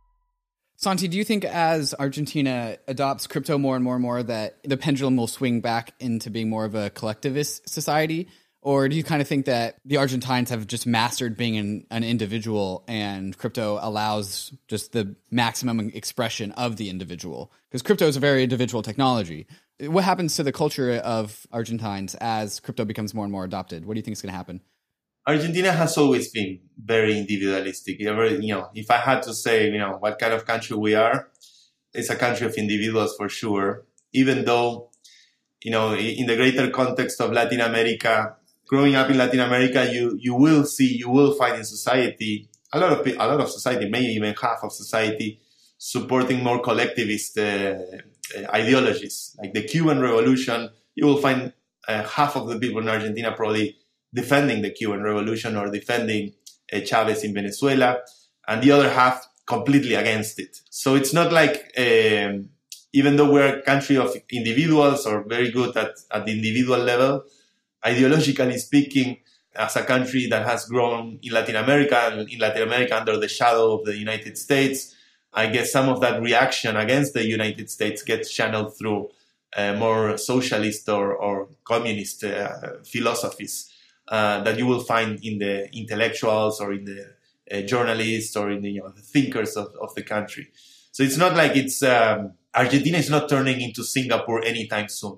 Santi, do you think as Argentina adopts crypto more and more and more that the pendulum will swing back into being more of a collectivist society? Or do you kind of think that the Argentines have just mastered being an, an individual and crypto allows just the maximum expression of the individual? Because crypto is a very individual technology. What happens to the culture of Argentines as crypto becomes more and more adopted? What do you think is going to happen? Argentina has always been very individualistic. You know, if I had to say, you know, what kind of country we are, it's a country of individuals for sure. Even though, you know, in the greater context of Latin America, growing up in Latin America, you, you will see, you will find in society, a lot of a lot of society, maybe even half of society, supporting more collectivist uh, uh, ideologies. Like the Cuban Revolution, you will find uh, half of the people in Argentina probably defending the Cuban Revolution or defending uh, Chavez in Venezuela, and the other half completely against it. So it's not like, um, even though we're a country of individuals or very good at, at the individual level, ideologically speaking, as a country that has grown in Latin America and in Latin America under the shadow of the United States, I guess some of that reaction against the United States gets channeled through uh, more socialist or, or communist uh, philosophies uh, that you will find in the intellectuals or in the uh, journalists or in the, you know, the thinkers of, of the country. So it's not like it's um, Argentina is not turning into Singapore anytime soon.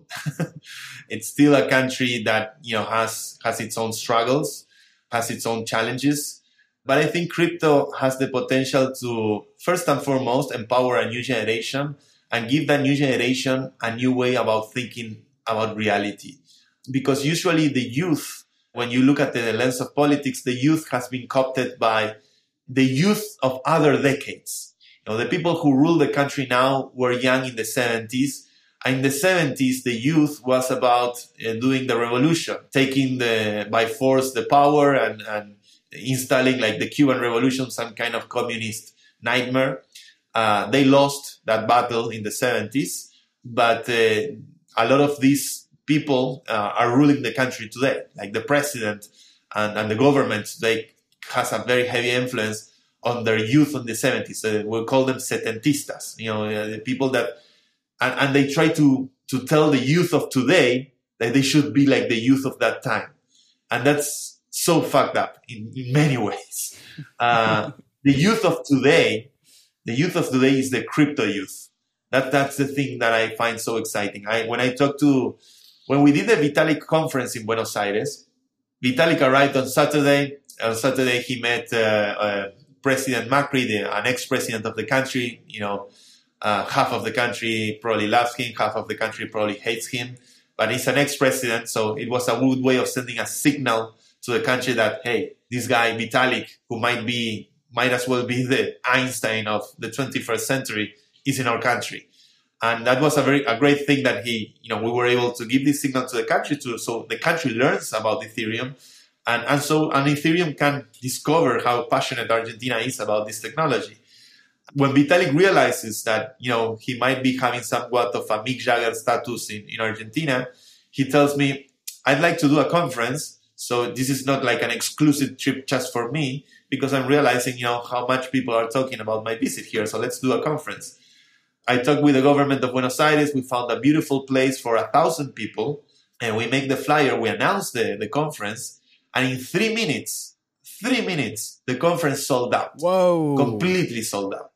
It's still a country that, you know, has has its own struggles, has its own challenges. But I think crypto has the potential to, first and foremost, empower a new generation and give that new generation a new way about thinking about reality. Because usually the youth, when you look at the lens of politics, the youth has been co-opted by the youth of other decades. You know, the people who rule the country now were young in the seventies. And in the seventies, the youth was about uh, doing the revolution, taking the by force the power and, and installing, like the Cuban Revolution, some kind of communist nightmare. Uh, they lost that battle in the seventies, but uh, a lot of these people uh, are ruling the country today. Like the president and, and the government today has a very heavy influence on their youth in the seventies. Uh, we'll call them setentistas, you know, uh, the people that, and, and they try to, to tell the youth of today that they should be like the youth of that time. And that's so fucked up in, in many ways. Uh, the youth of today, the youth of today is the crypto youth. That, that's the thing that I find so exciting. I, when I talked to, when we did the Vitalik conference in Buenos Aires, Vitalik arrived on Saturday. On Saturday, he met, uh, uh, President Macri, the, an ex-president of the country. You know, uh, half of the country probably loves him, half of the country probably hates him, but he's an ex-president, so it was a good way of sending a signal to the country that, hey, this guy Vitalik, who might be, might as well be the Einstein of the twenty-first century, is in our country. And that was a very, a great thing that he, you know, we were able to give this signal to the country to, so the country learns about Ethereum. And, and so an Ethereum can discover how passionate Argentina is about this technology. When Vitalik realizes that, you know, he might be having somewhat of a Mick Jagger status in, in Argentina, he tells me, I'd like to do a conference. So this is not like an exclusive trip just for me, because I'm realizing, you know, how much people are talking about my visit here. So let's do a conference. I talked with the government of Buenos Aires. We found a beautiful place for a thousand people, and we make the flyer. We announce the, the conference. And in three minutes, three minutes, the conference sold out. Whoa. Completely sold out.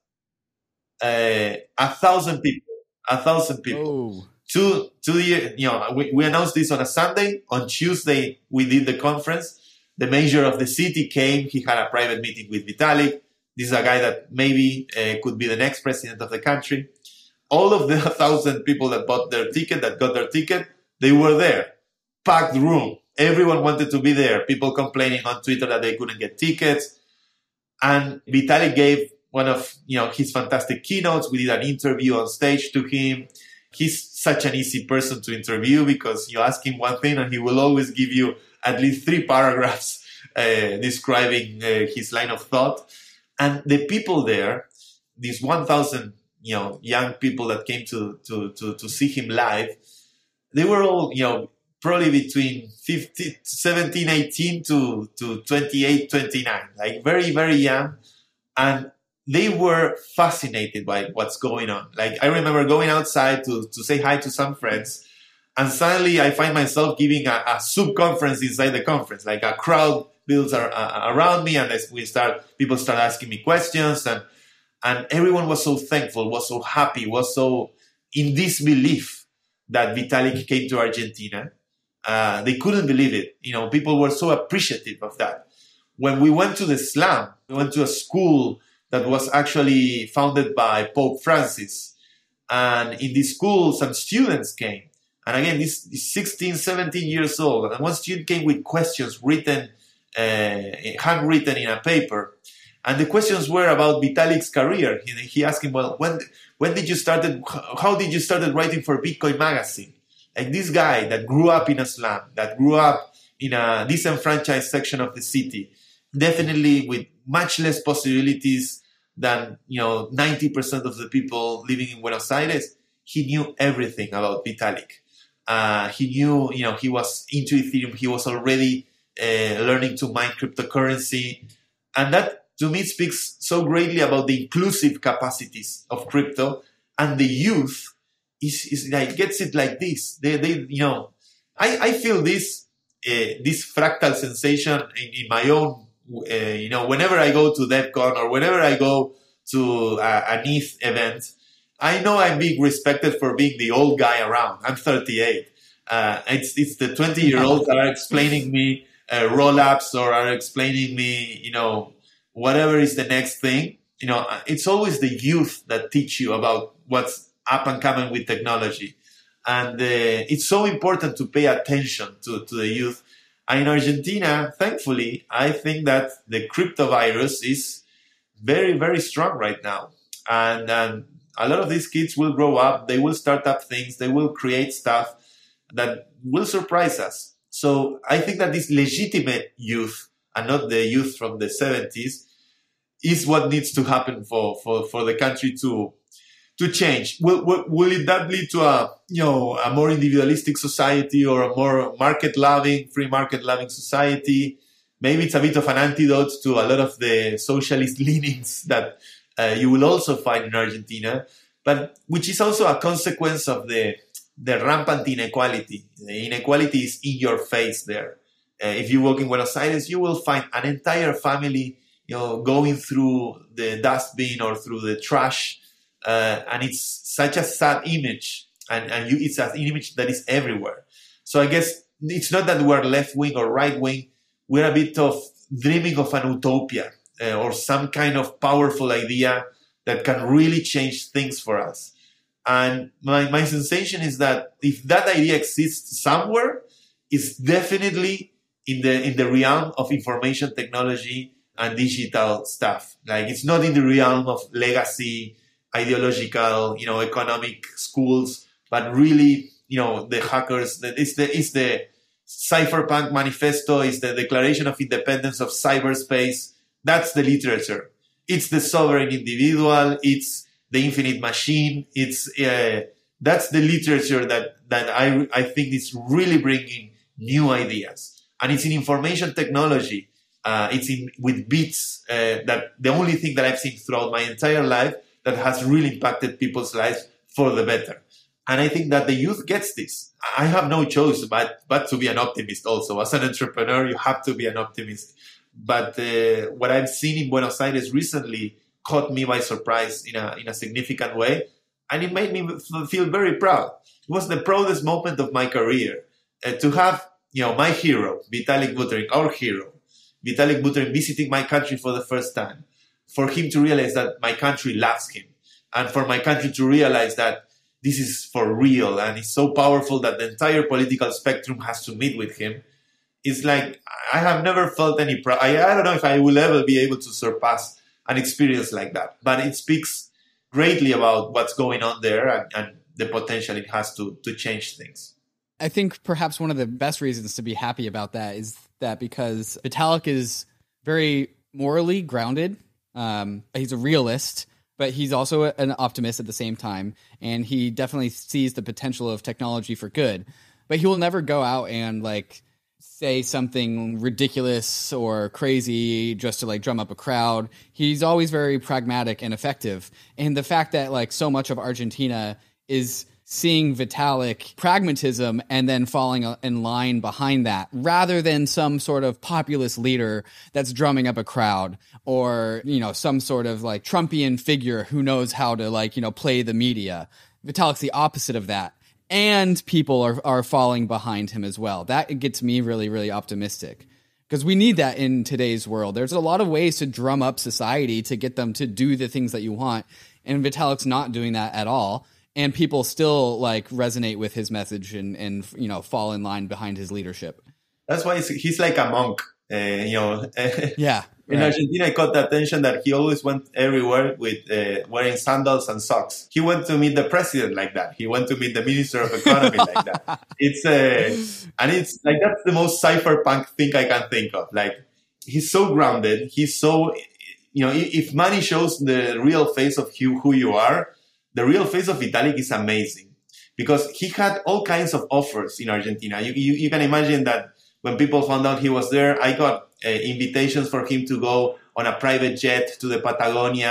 Uh, a thousand people, a thousand people. Whoa. Two, two years, you know, we, we announced this on a Sunday. On Tuesday, we did the conference. The mayor of the city came. He had a private meeting with Vitalik. This is a guy that maybe uh, could be the next president of the country. All of the thousand people that bought their ticket, that got their ticket, they were there. Packed room. Everyone wanted to be there. People complaining on Twitter that they couldn't get tickets. And Vitalik gave one of, you know, his fantastic keynotes. We did an interview on stage to him. He's such an easy person to interview because you ask him one thing and he will always give you at least three paragraphs uh, describing uh, his line of thought. And the people there, these one thousand, you know, young people that came to, to, to, to see him live, they were all, you know, probably between fifteen, seventeen, eighteen to, to twenty-eight, twenty-nine, like very, very young. And they were fascinated by what's going on. Like I remember going outside to, to say hi to some friends, and suddenly I find myself giving a, a sub-conference inside the conference. Like a crowd builds are, uh, around me, and as we start, people start asking me questions, and and everyone was so thankful, was so happy, was so in disbelief that Vitalik came to Argentina. Uh, they couldn't believe it. You know, people were so appreciative of that. When we went to the slum, we went to a school that was actually founded by Pope Francis. And in this school, some students came. And again, this is sixteen, seventeen years old. And one student came with questions written, uh, handwritten in a paper. And the questions were about Vitalik's career. He, he asked him, well, when, when did you started, how did you started writing for Bitcoin Magazine? Like this guy that grew up in a slum, that grew up in a disenfranchised section of the city, definitely with much less possibilities than, you know, ninety percent of the people living in Buenos Aires. He knew everything about Vitalik. Uh, he knew, you know, he was into Ethereum. He was already uh, learning to mine cryptocurrency. And that, to me, speaks so greatly about the inclusive capacities of crypto and the youth is, is like gets it like this. They, they, you know, I, I feel this, uh, this fractal sensation in, in my own, uh, you know, whenever I go to DevCon or whenever I go to a, an E T H event, I know I'm being respected for being the old guy around. I'm thirty-eight. Uh, it's, it's the twenty year olds that are explaining me uh, roll-ups or are explaining me, you know, whatever is the next thing. You know, it's always the youth that teach you about what's up and coming with technology. And uh, it's so important to pay attention to, to the youth. And in Argentina, thankfully, I think that the crypto virus is very, very strong right now. And, and a lot of these kids will grow up, they will start up things, they will create stuff that will surprise us. So I think that this legitimate youth, and not the youth from the seventies, is what needs to happen for, for, for the country to to change. Will, will, will it that lead to a, you know, a more individualistic society or a more market-loving, free market-loving society? Maybe it's a bit of an antidote to a lot of the socialist leanings that uh, you will also find in Argentina, but which is also a consequence of the the rampant inequality. The inequality is in your face there. Uh, if you walk in Buenos Aires, you will find an entire family, you know, going through the dustbin or through the trash. Uh, and it's such a sad image, and, and you, it's an image that is everywhere. So I guess it's not that we're left-wing or right-wing. We're a bit of dreaming of an utopia uh, or some kind of powerful idea that can really change things for us. And my, my sensation is that if that idea exists somewhere, it's definitely in the in the realm of information technology and digital stuff. Like, it's not in the realm of legacy, ideological, you know, economic schools, but really, you know, the hackers. It's the it's the Cypherpunk Manifesto, it's the Declaration of Independence of Cyberspace. That's the literature. It's the sovereign individual. It's the infinite machine. It's uh, that's the literature that that I I think is really bringing new ideas, and it's in information technology. Uh, it's in with bits uh, that the only thing that I've seen throughout my entire life that has really impacted people's lives for the better. And I think that the youth gets this. I have no choice but but to be an optimist. Also, as an entrepreneur, you have to be an optimist. But uh, what I've seen in Buenos Aires recently caught me by surprise in a in a significant way, and it made me feel very proud. It was the proudest moment of my career uh, to have, you know, my hero, Vitalik Buterin, our hero, Vitalik Buterin, visiting my country for the first time, for him to realize that my country loves him, and for my country to realize that this is for real and it's so powerful that the entire political spectrum has to meet with him. It's like, I have never felt any pride. I, I don't know if I will ever be able to surpass an experience like that, but it speaks greatly about what's going on there and, and the potential it has to, to change things. I think perhaps one of the best reasons to be happy about that is that because Vitalik is very morally grounded. Um, he's a realist, but he's also an optimist at the same time. And he definitely sees the potential of technology for good, but he will never go out and like say something ridiculous or crazy just to like drum up a crowd. He's always very pragmatic and effective. And the fact that like so much of Argentina is seeing Vitalik pragmatism and then falling in line behind that, rather than some sort of populist leader that's drumming up a crowd, or, you know, some sort of like Trumpian figure who knows how to like, you know, play the media. Vitalik's the opposite of that. And people are, are falling behind him as well. That gets me really, really optimistic, because we need that in today's world. There's a lot of ways to drum up society to get them to do the things that you want. And Vitalik's not doing that at all. And people still like resonate with his message and, and you know, fall in line behind his leadership. That's why he's, he's like a monk, uh, you know. Yeah. In right. Argentina, I caught the attention that he always went everywhere with uh, wearing sandals and socks. He went to meet the president like that. He went to meet the minister of economy like that. It's uh, and it's like, that's the most cypherpunk thing I can think of. Like, he's so grounded. He's so, you know, if money shows the real face of who, who you are, the real face of Vitalik is amazing, because he had all kinds of offers in Argentina. You, you, you can imagine that when people found out he was there, I got uh, invitations for him to go on a private jet to the Patagonia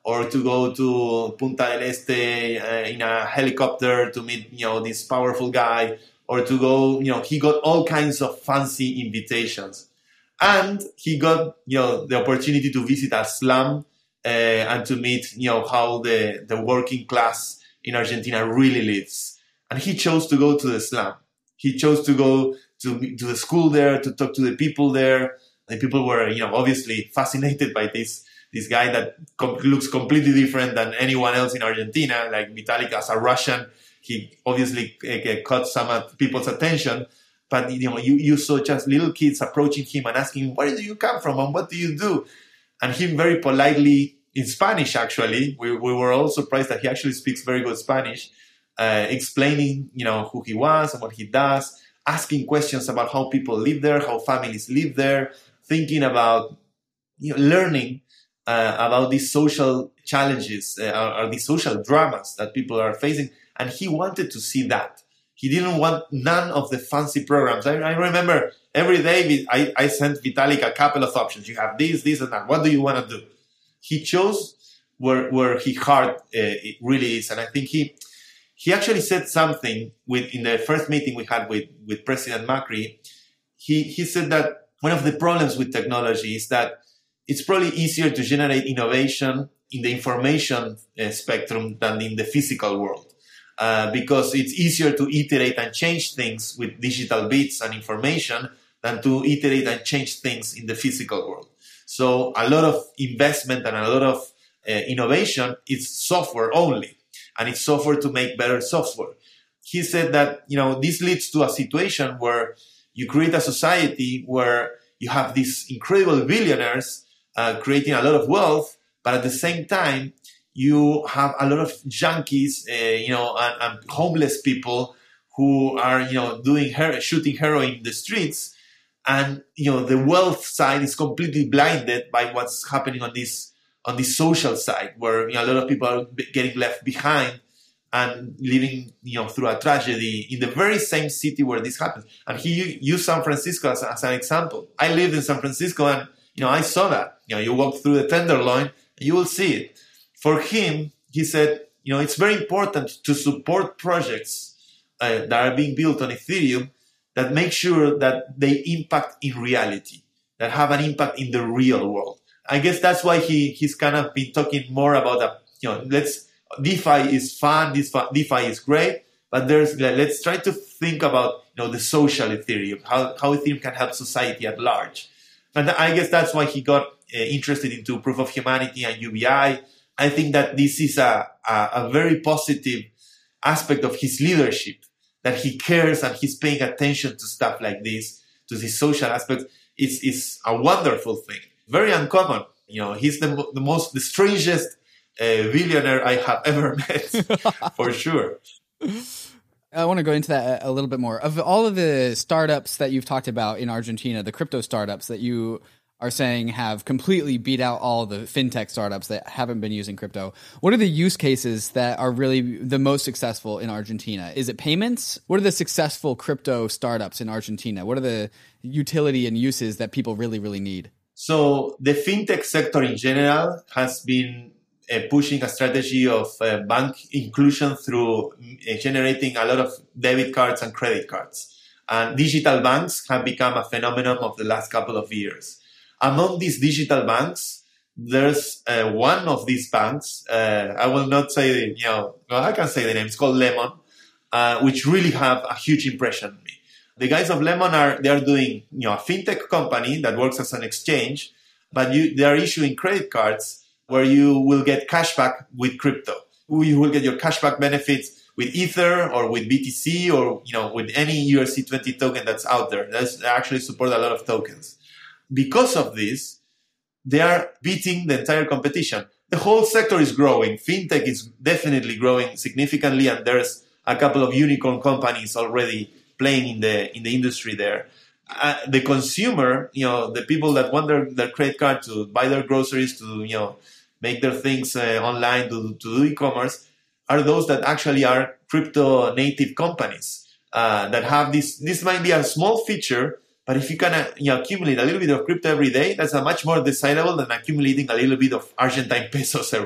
or to go to Punta del Este uh, in a helicopter to meet, you know, this powerful guy, or to go, you know, he got all kinds of fancy invitations. And he got, you know, the opportunity to visit a slum uh, and to meet, you know, how the, the working class in Argentina really lives. And he chose to go to the slum. He chose to go to, to the school there, to talk to the people there. The people were, you know, obviously fascinated by this this guy that com- looks completely different than anyone else in Argentina. Like Vitalik, as a Russian, he obviously uh, caught some of people's attention. But, you know, you, you saw just little kids approaching him and asking him, where do you come from and what do you do? And him very politely, in Spanish actually, we, we were all surprised that he actually speaks very good Spanish, uh, explaining, you know, who he was and what he does, asking questions about how people live there, how families live there, thinking about, you know, learning uh, about these social challenges uh, or these social dramas that people are facing. And he wanted to see that. He didn't want none of the fancy programs. I, I remember every day I, I sent Vitalik a couple of options. You have this, this, and that. What do you want to do? He chose where where his heart uh, it really is. And I think he he actually said something with in the first meeting we had with, with President Macri. He he said that one of the problems with technology is that it's probably easier to generate innovation in the information uh, spectrum than in the physical world. Uh, because it's easier to iterate and change things with digital bits and information than to iterate and change things in the physical world. So a lot of investment and a lot of uh, innovation is software only, and it's software to make better software. He said that, you know, this leads to a situation where you create a society where you have these incredible billionaires uh, creating a lot of wealth, but at the same time, you have a lot of junkies, uh, you know, and, and homeless people who are, you know, doing her- shooting heroin in the streets, and you know the wealth side is completely blinded by what's happening on this on this social side, where, you know, a lot of people are getting left behind and living, you know, through a tragedy in the very same city where this happens. And he used San Francisco as, as an example. I lived in San Francisco, and you know, I saw that. You know, you walk through the Tenderloin, and you will see it. For him, he said, you know, it's very important to support projects uh, that are being built on Ethereum that make sure that they impact in reality, that have an impact in the real world. I guess that's why he he's kind of been talking more about that. You know, let's DeFi is fun, DeFi is great, but there's let's try to think about, you know, the social Ethereum, how how Ethereum can help society at large. And I guess that's why he got uh, interested into proof of humanity and U B I. I think that this is a, a, a very positive aspect of his leadership, that he cares and he's paying attention to stuff like this, to the social aspects. It's, it's a wonderful thing. Very uncommon. You know, he's the, the most, the strangest uh, billionaire I have ever met, for sure. I want to go into that a little bit more. Of all of the startups that you've talked about in Argentina, the crypto startups that you are saying have completely beat out all the fintech startups that haven't been using crypto, what are the use cases that are really the most successful in Argentina? Is it payments? What are the successful crypto startups in Argentina? What are the utility and uses that people really, really need? So the fintech sector in general has been uh, pushing a strategy of uh, bank inclusion through uh, generating a lot of debit cards and credit cards. And digital banks have become a phenomenon of the last couple of years. Among these digital banks, there's uh, one of these banks. Uh, I will not say, you know, well, I can say the name. It's called Lemon, uh, which really have a huge impression on me. The guys of Lemon are they are doing, you know, a fintech company that works as an exchange, but you, they are issuing credit cards where you will get cashback with crypto. You will get your cashback benefits with Ether or with B T C or, you know, with any U R C twenty token that's out there. That's, they actually support a lot of tokens. Because of this, they are beating the entire competition. The whole sector is growing. Fintech is definitely growing significantly, and there's a couple of unicorn companies already playing in the in the industry there. Uh, the consumer, you know, the people that want their, their credit card to buy their groceries, to, you know, make their things uh, online, to, to do e-commerce, are those that actually are crypto native companies uh, that have this. This might be a small feature, but if you can uh, you know, accumulate a little bit of crypto every day, that's a much more desirable than accumulating a little bit of Argentine pesos every day.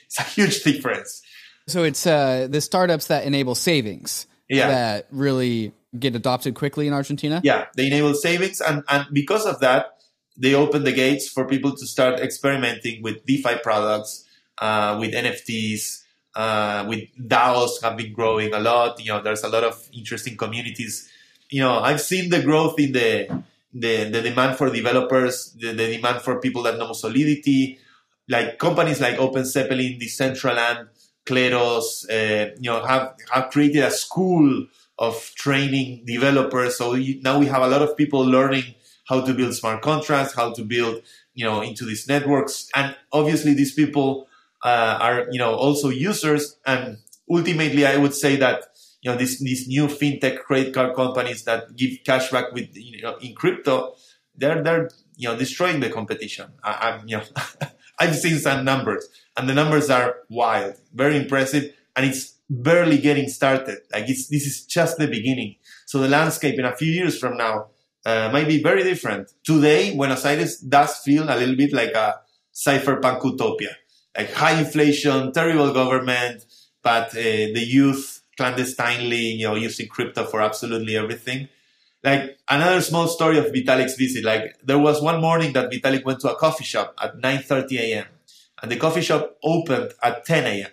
It's a huge difference. So it's uh, the startups that enable savings yeah. that really get adopted quickly in Argentina? Yeah, they enable savings. And, and because of that, they open the gates for people to start experimenting with DeFi products, uh, with N F Ts, uh, with DAOs have been growing a lot. You know, there's a lot of interesting communities. You know, I've seen the growth in the the, the demand for developers, the, the demand for people that know Solidity, like companies like Open Zeppelin, Decentraland, Kleros, uh, you know, have, have created a school of training developers. So you, now we have a lot of people learning how to build smart contracts, how to build, you know, into these networks. And obviously these people uh, are, you know, also users. And ultimately, I would say that, you know, these, these new fintech credit card companies that give cashback with, you know, in crypto, they're, they're, you know, destroying the competition. I, I'm, you know, I've seen some numbers, and the numbers are wild, very impressive, and it's barely getting started. Like it's, this is just the beginning. So the landscape in a few years from now uh, might be very different. Today, Buenos Aires does feel a little bit like a cypherpunk utopia, like high inflation, terrible government, but uh, the youth clandestinely, you know, using crypto for absolutely everything. Like another small story of Vitalik's visit. Like there was one morning that Vitalik went to a coffee shop at nine thirty a.m. and the coffee shop opened at ten a.m.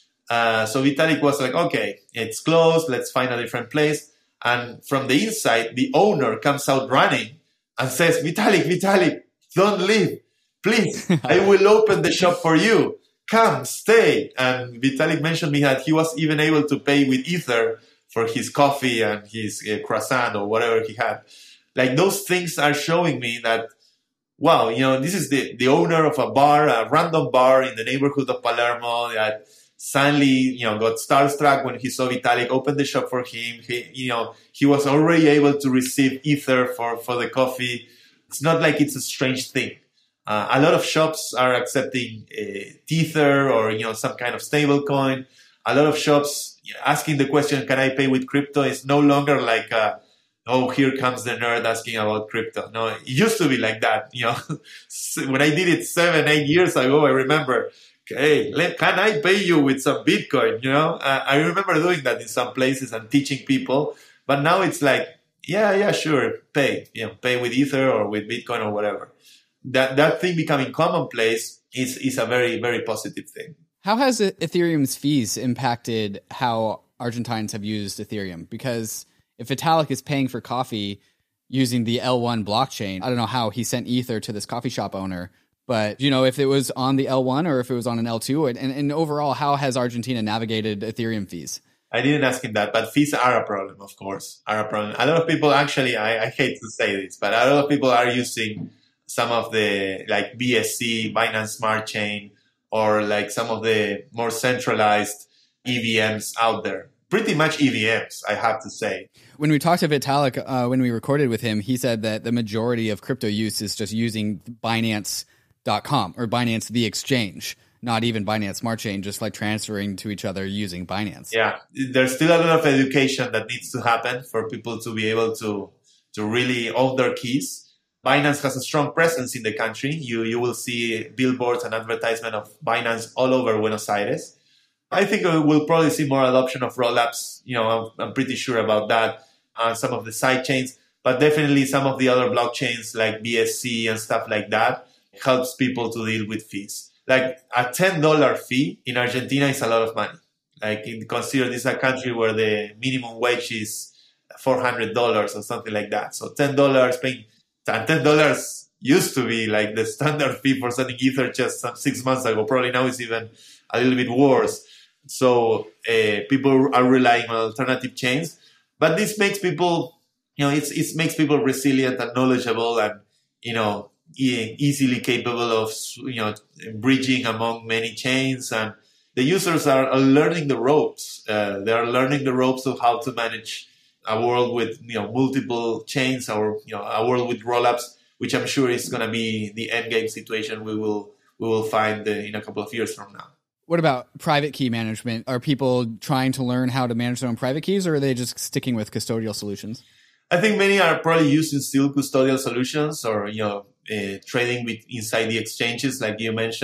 Uh, so Vitalik was like, okay, it's closed. Let's find a different place. And from the inside, the owner comes out running and says, Vitalik, Vitalik, don't leave. Please, I will open the shop for you. Come, stay. And Vitalik mentioned me that he was even able to pay with Ether for his coffee and his uh, croissant or whatever he had. Like those things are showing me that, wow, you know, this is the, the owner of a bar, a random bar in the neighborhood of Palermo that suddenly, you know, got starstruck when he saw Vitalik, opened the shop for him. He, you know, he was already able to receive Ether for, for the coffee. It's not like it's a strange thing. Uh, a lot of shops are accepting uh, Tether or, you know, some kind of stable coin. A lot of shops asking the question, can I pay with crypto? Is no longer like, uh, oh, here comes the nerd asking about crypto. No, it used to be like that. You know, when I did it seven, eight years ago, I remember, hey, can I pay you with some Bitcoin? You know, uh, I remember doing that in some places and teaching people. But now it's like, yeah, yeah, sure, pay. You know, pay with Ether or with Bitcoin or whatever. That that thing becoming commonplace is is a very, very positive thing. How has Ethereum's fees impacted how Argentines have used Ethereum? Because if Vitalik is paying for coffee using the L one blockchain, I don't know how he sent Ether to this coffee shop owner, but you know, if it was on the L one or if it was on an L two, and, and overall, how has Argentina navigated Ethereum fees? I didn't ask him that, but fees are a problem, of course, are a problem. A lot of people actually, I, I hate to say this, but a lot of people are using some of the like B S C, Binance Smart Chain, or like some of the more centralized E V Ms out there. Pretty much E V Ms, I have to say. When we talked to Vitalik, uh, when we recorded with him, he said that the majority of crypto use is just using Binance dot com or Binance the exchange, not even Binance Smart Chain, just like transferring to each other using Binance. Yeah, there's still a lot of education that needs to happen for people to be able to, to really own their keys. Binance has a strong presence in the country. You you will see billboards and advertisement of Binance all over Buenos Aires. I think we'll probably see more adoption of rollups. You know, I'm, I'm pretty sure about that. Uh, some of the side chains, but definitely some of the other blockchains like B S C and stuff like that helps people to deal with fees. Like a ten dollars fee in Argentina is a lot of money. Like consider this a country where the minimum wage is four hundred dollars or something like that. So ten dollars paying. And ten dollars used to be like the standard fee for sending Ether just some six months ago. Probably now it's even a little bit worse. So uh, people are relying on alternative chains. But this makes people, you know, it's it makes people resilient and knowledgeable and, you know, e- easily capable of, you know, bridging among many chains. And the users are, are learning the ropes. Uh, they are learning the ropes of how to manage a world with, you know, multiple chains, or, you know, a world with rollups, which I'm sure is going to be the end game situation we will we will find uh, in a couple of years from now. What about private key management? Are people trying to learn how to manage their own private keys, or are they just sticking with custodial solutions? I think many are probably using still custodial solutions, or, you know, uh, trading with inside the exchanges, like you mentioned.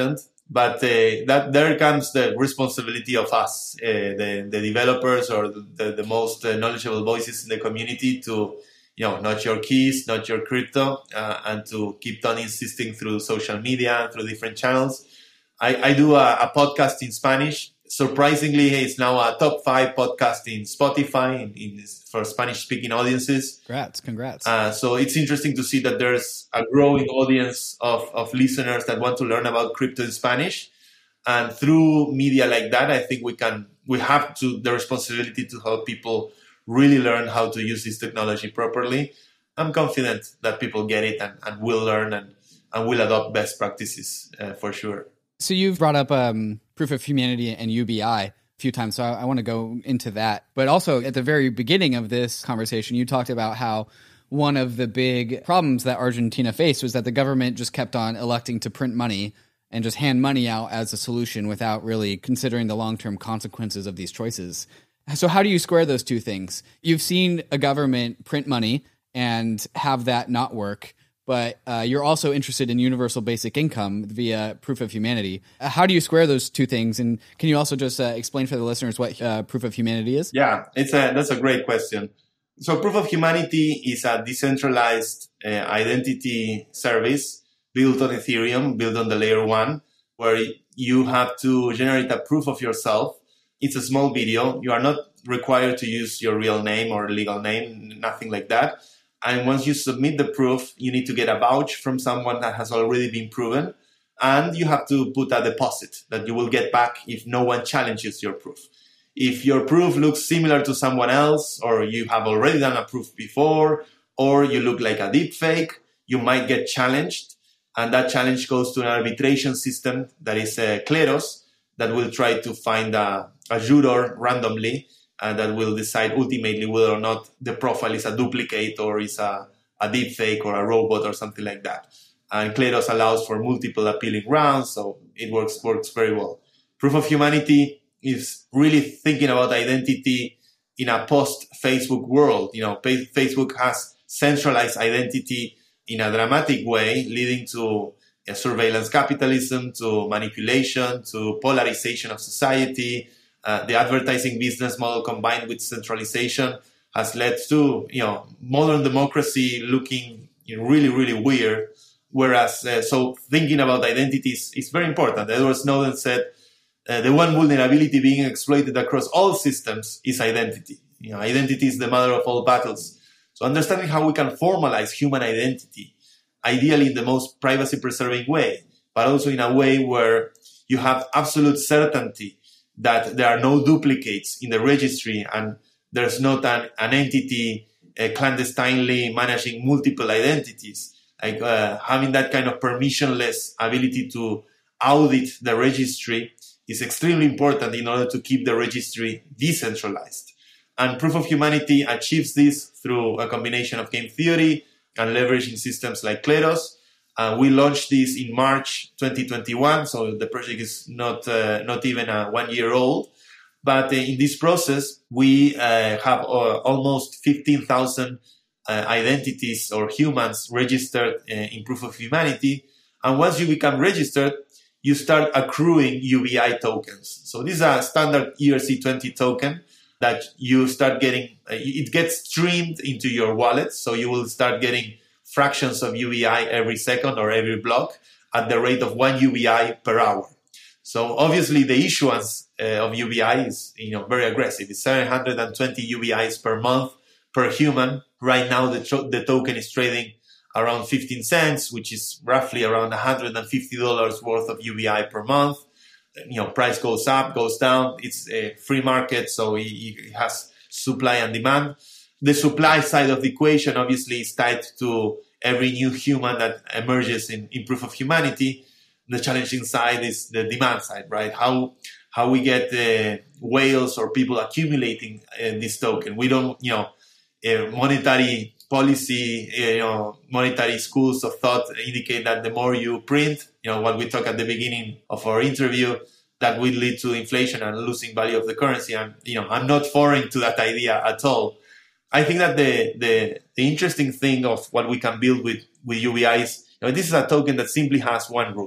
But uh, that there comes the responsibility of us, uh, the, the developers or the, the most uh, knowledgeable voices in the community to, you know, not your keys, not your crypto, uh, and to keep on insisting through social media, through different channels. I, I do a, a podcast in Spanish. Surprisingly, it's now a top five podcast in Spotify in, in for Spanish-speaking audiences. Congrats, congrats. Uh, so it's interesting to see that there's a growing audience of, of listeners that want to learn about crypto in Spanish. And through media like that, I think we can we have to the responsibility to help people really learn how to use this technology properly. I'm confident that people get it and, and will learn and, and will adopt best practices uh, for sure. So you've brought up um, proof of humanity and U B I a few times, so I, I want to go into that. But also at the very beginning of this conversation, you talked about how one of the big problems that Argentina faced was that the government just kept on electing to print money and just hand money out as a solution without really considering the long-term consequences of these choices. So how do you square those two things? You've seen a government print money and have that not work, but uh, you're also interested in universal basic income via proof of humanity. Uh, how do you square those two things? And can you also just uh, explain for the listeners what uh, proof of humanity is? Yeah, it's a, that's a great question. So proof of humanity is a decentralized uh, identity service built on Ethereum, built on the layer one, where you have to generate a proof of yourself. It's a small video. You are not required to use your real name or legal name, nothing like that. And once you submit the proof, you need to get a vouch from someone that has already been proven. And you have to put a deposit that you will get back if no one challenges your proof. If your proof looks similar to someone else, or you have already done a proof before, or you look like a deep fake, you might get challenged. And that challenge goes to an arbitration system that is uh, Kleros, that will try to find a, a juror randomly and that will decide ultimately whether or not the profile is a duplicate or is a, a deep fake or a robot or something like that. And Kleros allows for multiple appealing rounds, so it works works very well. Proof of humanity is really thinking about identity in a post-Facebook world. You know, Facebook has centralized identity in a dramatic way, leading to a surveillance capitalism, to manipulation, to polarization of society. Uh, the advertising business model combined with centralization has led to, you know, modern democracy looking really, really weird. Whereas, uh, so thinking about identities is very important. Edward Snowden said, uh, the one vulnerability being exploited across all systems is identity. You know, identity is the mother of all battles. So understanding how we can formalize human identity, ideally in the most privacy-preserving way, but also in a way where you have absolute certainty that there are no duplicates in the registry and there's not an, an entity uh, clandestinely managing multiple identities. Like uh, having that kind of permissionless ability to audit the registry is extremely important in order to keep the registry decentralized. And proof of humanity achieves this through a combination of game theory and leveraging systems like Kleros. Uh, we launched this in March twenty twenty-one, so the project is not uh, not even a one year old. But uh, in this process, we uh, have uh, almost fifteen thousand uh, identities or humans registered uh, in proof of humanity. And once you become registered, you start accruing U B I tokens. So this is a standard E R C twenty token that you start getting, uh, it gets streamed into your wallet. So you will start getting fractions of U B I every second or every block at the rate of one U B I per hour. So obviously the issuance uh, of U B I is, you know, very aggressive. It's seven hundred twenty U B Is per month per human. Right now the, tro- the token is trading around fifteen cents, which is roughly around one hundred fifty dollars worth of U B I per month. You know, price goes up, goes down. It's a free market, so it has supply and demand. The supply side of the equation obviously is tied to every new human that emerges in, in proof of humanity. The challenging side is the demand side, right? How how we get uh, whales or people accumulating uh, this token. We don't, you know, uh, monetary policy, you know, monetary schools of thought indicate that the more you print, you know, what we talked at the beginning of our interview, that will lead to inflation and losing value of the currency. And, you know, I'm not foreign to that idea at all. I think that the, the, the interesting thing of what we can build with, with U B I is, you know, this is a token that simply has one rule.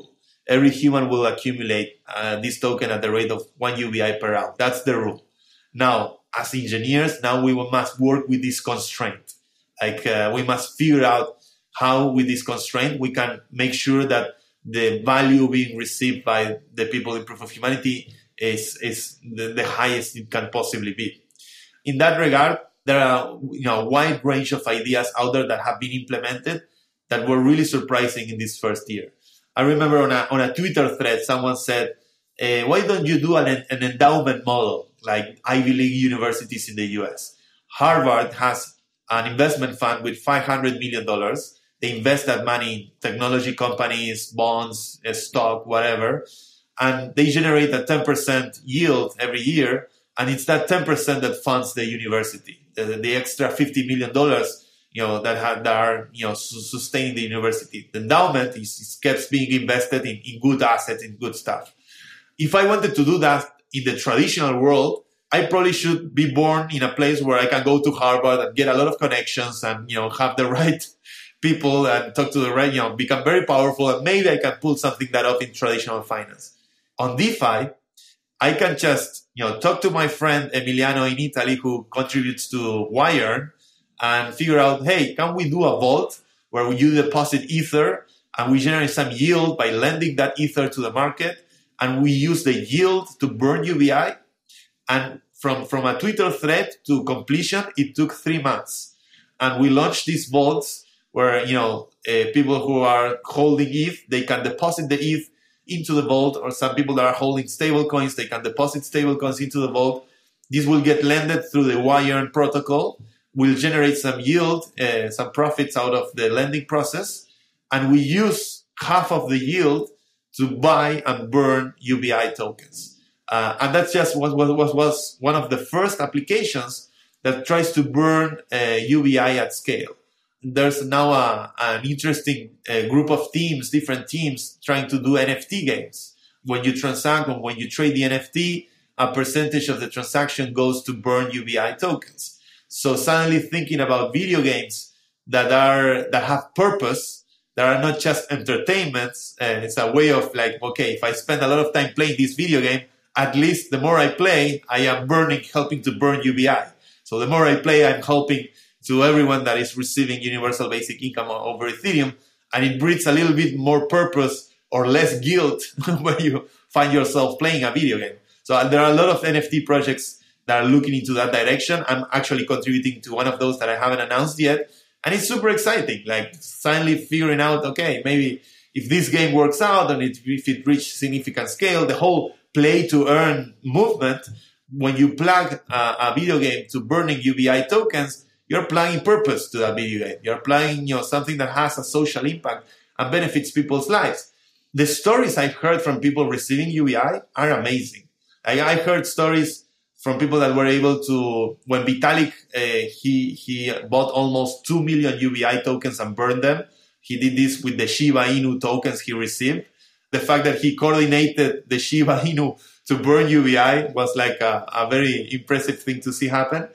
every human will accumulate uh, this token at the rate of one U B I per hour. That's the rule. Now, as engineers, now we must work with this constraint. Like uh, we must figure out how, with this constraint, we can make sure that the value being received by the people in Proof of Humanity is, is the, the highest it can possibly be. In that regard, there are you know, a wide range of ideas out there that have been implemented that were really surprising in this first year. I remember on a, on a Twitter thread, someone said, eh, why don't you do an, an endowment model like Ivy League universities in the U S? Harvard has an investment fund with five hundred million dollars. They invest that money in technology companies, bonds, stock, whatever, and they generate a ten percent yield every year, and it's that ten percent that funds the university. The, the extra fifty million dollars you know, that, have, that are you know, sustaining the university. The endowment is, is kept being invested in, in good assets, in good stuff. If I wanted to do that in the traditional world, I probably should be born in a place where I can go to Harvard and get a lot of connections and, you know, have the right people and talk to the right, you know, become very powerful, and maybe I can pull something that off in traditional finance. On DeFi, I can just, you know, talk to my friend Emiliano in Italy who contributes to Wirearn and figure out, hey, can we do a vault where you deposit Ether and we generate some yield by lending that Ether to the market, and we use the yield to burn U B I? And from, from a Twitter thread to completion, it took three months. And we launched these vaults where, you know, uh, people who are holding E T H, they can deposit the E T H into the vault, or some people that are holding stable coins, they can deposit stable coins into the vault. This will get lended through the Wirearn protocol, will generate some yield, uh, some profits out of the lending process. And we use half of the yield to buy and burn U B I tokens. Uh, and that's just what was, was, was one of the first applications that tries to burn uh, U B I at scale. There's now a, an interesting uh, group of teams, different teams, trying to do N F T games. When you transact or when you trade the N F T, a percentage of the transaction goes to burn U B I tokens. So suddenly thinking about video games that are that have purpose, that are not just entertainments, and it's a way of like, okay, if I spend a lot of time playing this video game, at least the more I play, I am burning, helping to burn U B I. So the more I play, I'm helping to everyone that is receiving universal basic income over Ethereum, and it breeds a little bit more purpose or less guilt when you find yourself playing a video game. So there are a lot of N F T projects that are looking into that direction. I'm actually contributing to one of those that I haven't announced yet, and it's super exciting. Like suddenly figuring out, okay, maybe if this game works out and it, if it reaches significant scale, the whole play to earn movement, when you plug a, a video game to burning U B I tokens, you're applying purpose to that video game. You're applying, you know, something that has a social impact and benefits people's lives. The stories I've heard from people receiving U B I are amazing. I, I heard stories from people that were able to, when Vitalik, uh, he, he bought almost two million U B I tokens and burned them. He did this with the Shiba Inu tokens he received. The fact that he coordinated the Shiba Inu to burn U B I was like a, a very impressive thing to see happen.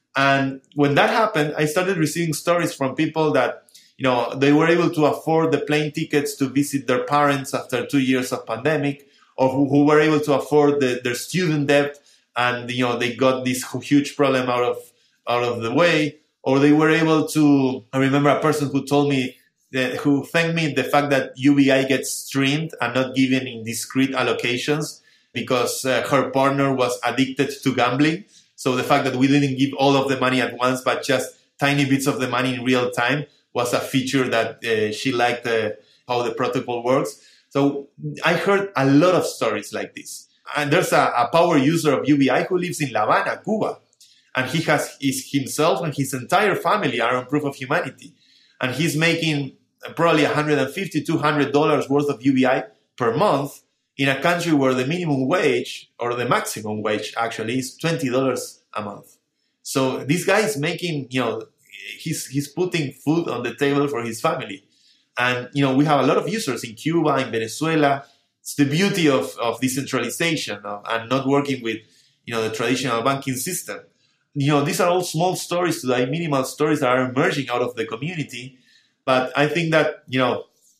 And when that happened, I started receiving stories from people that, you know, they were able to afford the plane tickets to visit their parents after two years of pandemic, or who, who were able to afford the, their student debt, and, you know, they got this huge problem out of out of the way, or they were able to. I remember a person who told me, that, who thanked me the fact that U B I gets streamed and not given in discrete allocations because uh, her partner was addicted to gambling. So the fact that we didn't give all of the money at once, but just tiny bits of the money in real time, was a feature that uh, she liked uh, how the protocol works. So I heard a lot of stories like this. And there's a, a power user of U B I who lives in La Habana, Cuba. And he has his, himself and his entire family are on Proof of Humanity. And he's making probably one hundred fifty dollars, two hundred dollars worth of U B I per month in a country where the minimum wage, or the maximum wage actually, is twenty dollars a month. So this guy is making, you know, he's he's putting food on the table for his family. And, you know, we have a lot of users in Cuba, in Venezuela. It's the beauty of, of decentralization uh, and not working with, you know, the traditional banking system. You know, these are all small stories today, minimal stories that are emerging out of the community. But I think that, you know,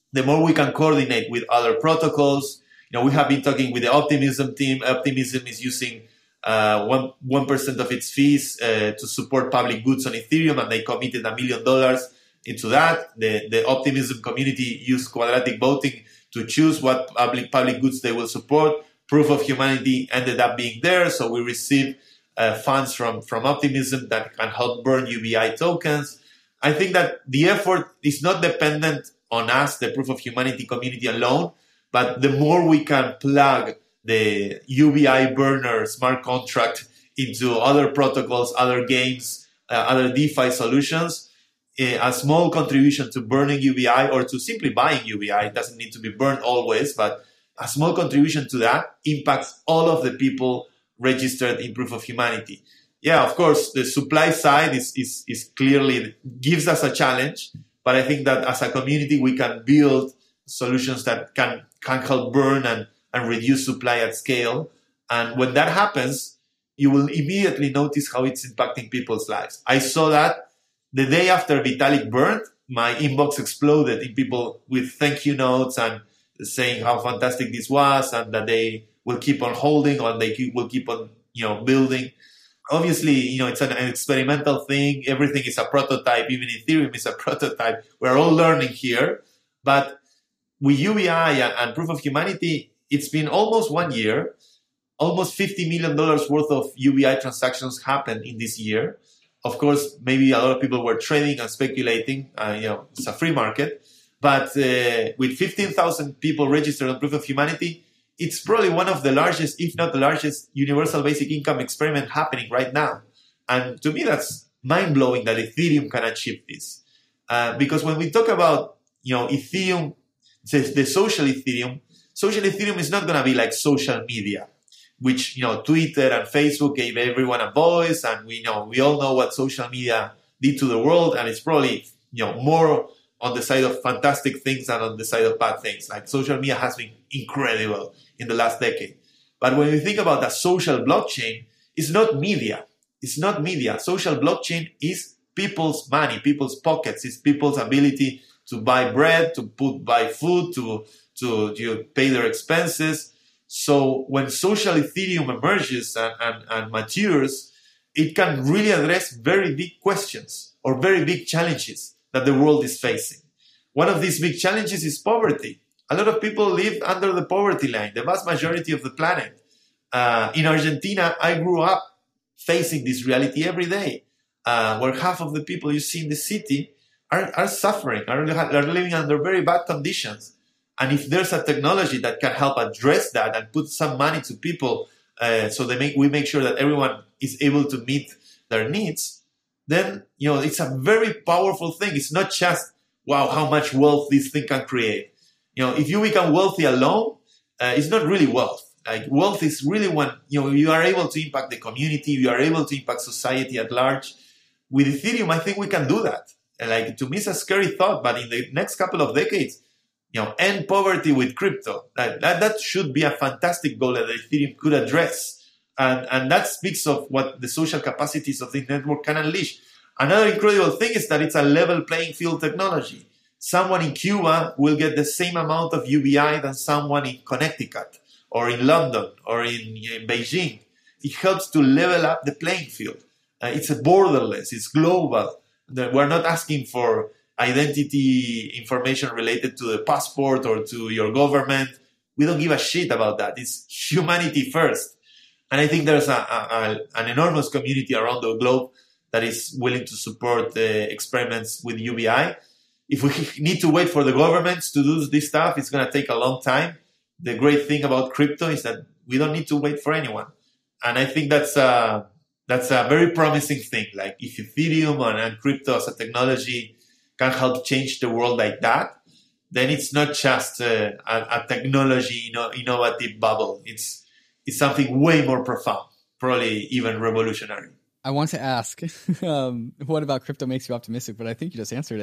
the more we can coordinate with other protocols. You know, we have been talking with the Optimism team. Optimism is using uh, one one percent of its fees uh, to support public goods on Ethereum, and they committed a million dollars into that. The the Optimism community used quadratic voting to choose what public public goods they will support. Proof of Humanity ended up being there, so we received uh, funds from from Optimism that can help burn U B I tokens. I think that the effort is not dependent on us, the Proof of Humanity community alone, but the more we can plug the U B I burner smart contract into other protocols, other games, uh, other DeFi solutions, a small contribution to burning U B I or to simply buying U B I, it doesn't need to be burned always, but a small contribution to that impacts all of the people registered in Proof of Humanity. Yeah, of course, the supply side is, is, is clearly gives us a challenge, but I think that as a community, we can build solutions that can, can help burn and, and reduce supply at scale. And when that happens, you will immediately notice how it's impacting people's lives. I saw that the day after Vitalik burned, my inbox exploded in people with thank you notes and saying how fantastic this was and that they will keep on holding or they keep, will keep on, you know, building. Obviously, you know, it's an, an experimental thing. Everything is a prototype. Even Ethereum is a prototype. We're all learning here. But with U B I and, and Proof of Humanity, it's been almost one year. Almost fifty million dollars worth of U B I transactions happened in this year. Of course, maybe a lot of people were trading and speculating. Uh, you know, it's a free market. But uh, with fifteen thousand people registered on Proof of Humanity, it's probably one of the largest, if not the largest, universal basic income experiment happening right now. And to me, that's mind-blowing that Ethereum can achieve this. Uh, because when we talk about, you know, Ethereum, the, the social Ethereum, social Ethereum is not going to be like social media, which, you know, Twitter and Facebook gave everyone a voice. And we know, we all know what social media did to the world. And it's probably, you know, more on the side of fantastic things than on the side of bad things. Like social media has been incredible in the last decade. But when we think about a social blockchain, it's not media. It's not media. Social blockchain is people's money, people's pockets. It's people's ability to buy bread, to put buy food, to to, to pay their expenses. So when social Ethereum emerges and, and, and matures, it can really address very big questions or very big challenges that the world is facing. One of these big challenges is poverty. A lot of people live under the poverty line, the vast majority of the planet. Uh, in Argentina, I grew up facing this reality every day, uh, where half of the people you see in the city are, are suffering, are, are living under very bad conditions. And if there's a technology that can help address that and put some money to people uh, so they make, we make sure that everyone is able to meet their needs, then, you know, it's a very powerful thing. It's not just, wow, how much wealth this thing can create. You know, if you become wealthy alone, uh, it's not really wealth. Like wealth is really when, you know, you are able to impact the community, you are able to impact society at large. With Ethereum, I think we can do that. And like, to me, it's a scary thought, but in the next couple of decades, you know, end poverty with crypto. That, that, that should be a fantastic goal that Ethereum could address. And, and that speaks of what the social capacities of the network can unleash. Another incredible thing is that it's a level playing field technology. Someone in Cuba will get the same amount of U B I than someone in Connecticut or in London or in, in Beijing. It helps to level up the playing field. Uh, it's a borderless, it's global. We're not asking for identity information related to the passport or to your government. We don't give a shit about that. It's humanity first. And I think there's a, a, a, an enormous community around the globe that is willing to support the experiments with U B I. If we need to wait for the governments to do this stuff, it's going to take a long time. The great thing about crypto is that we don't need to wait for anyone. And I think that's a, that's a very promising thing. Like if Ethereum and, and crypto as a technology can help change the world like that, then it's not just a, a, a technology, you know, innovative bubble. It's, it's something way more profound, probably even revolutionary. I want to ask, um, what about crypto makes you optimistic? But I think you just answered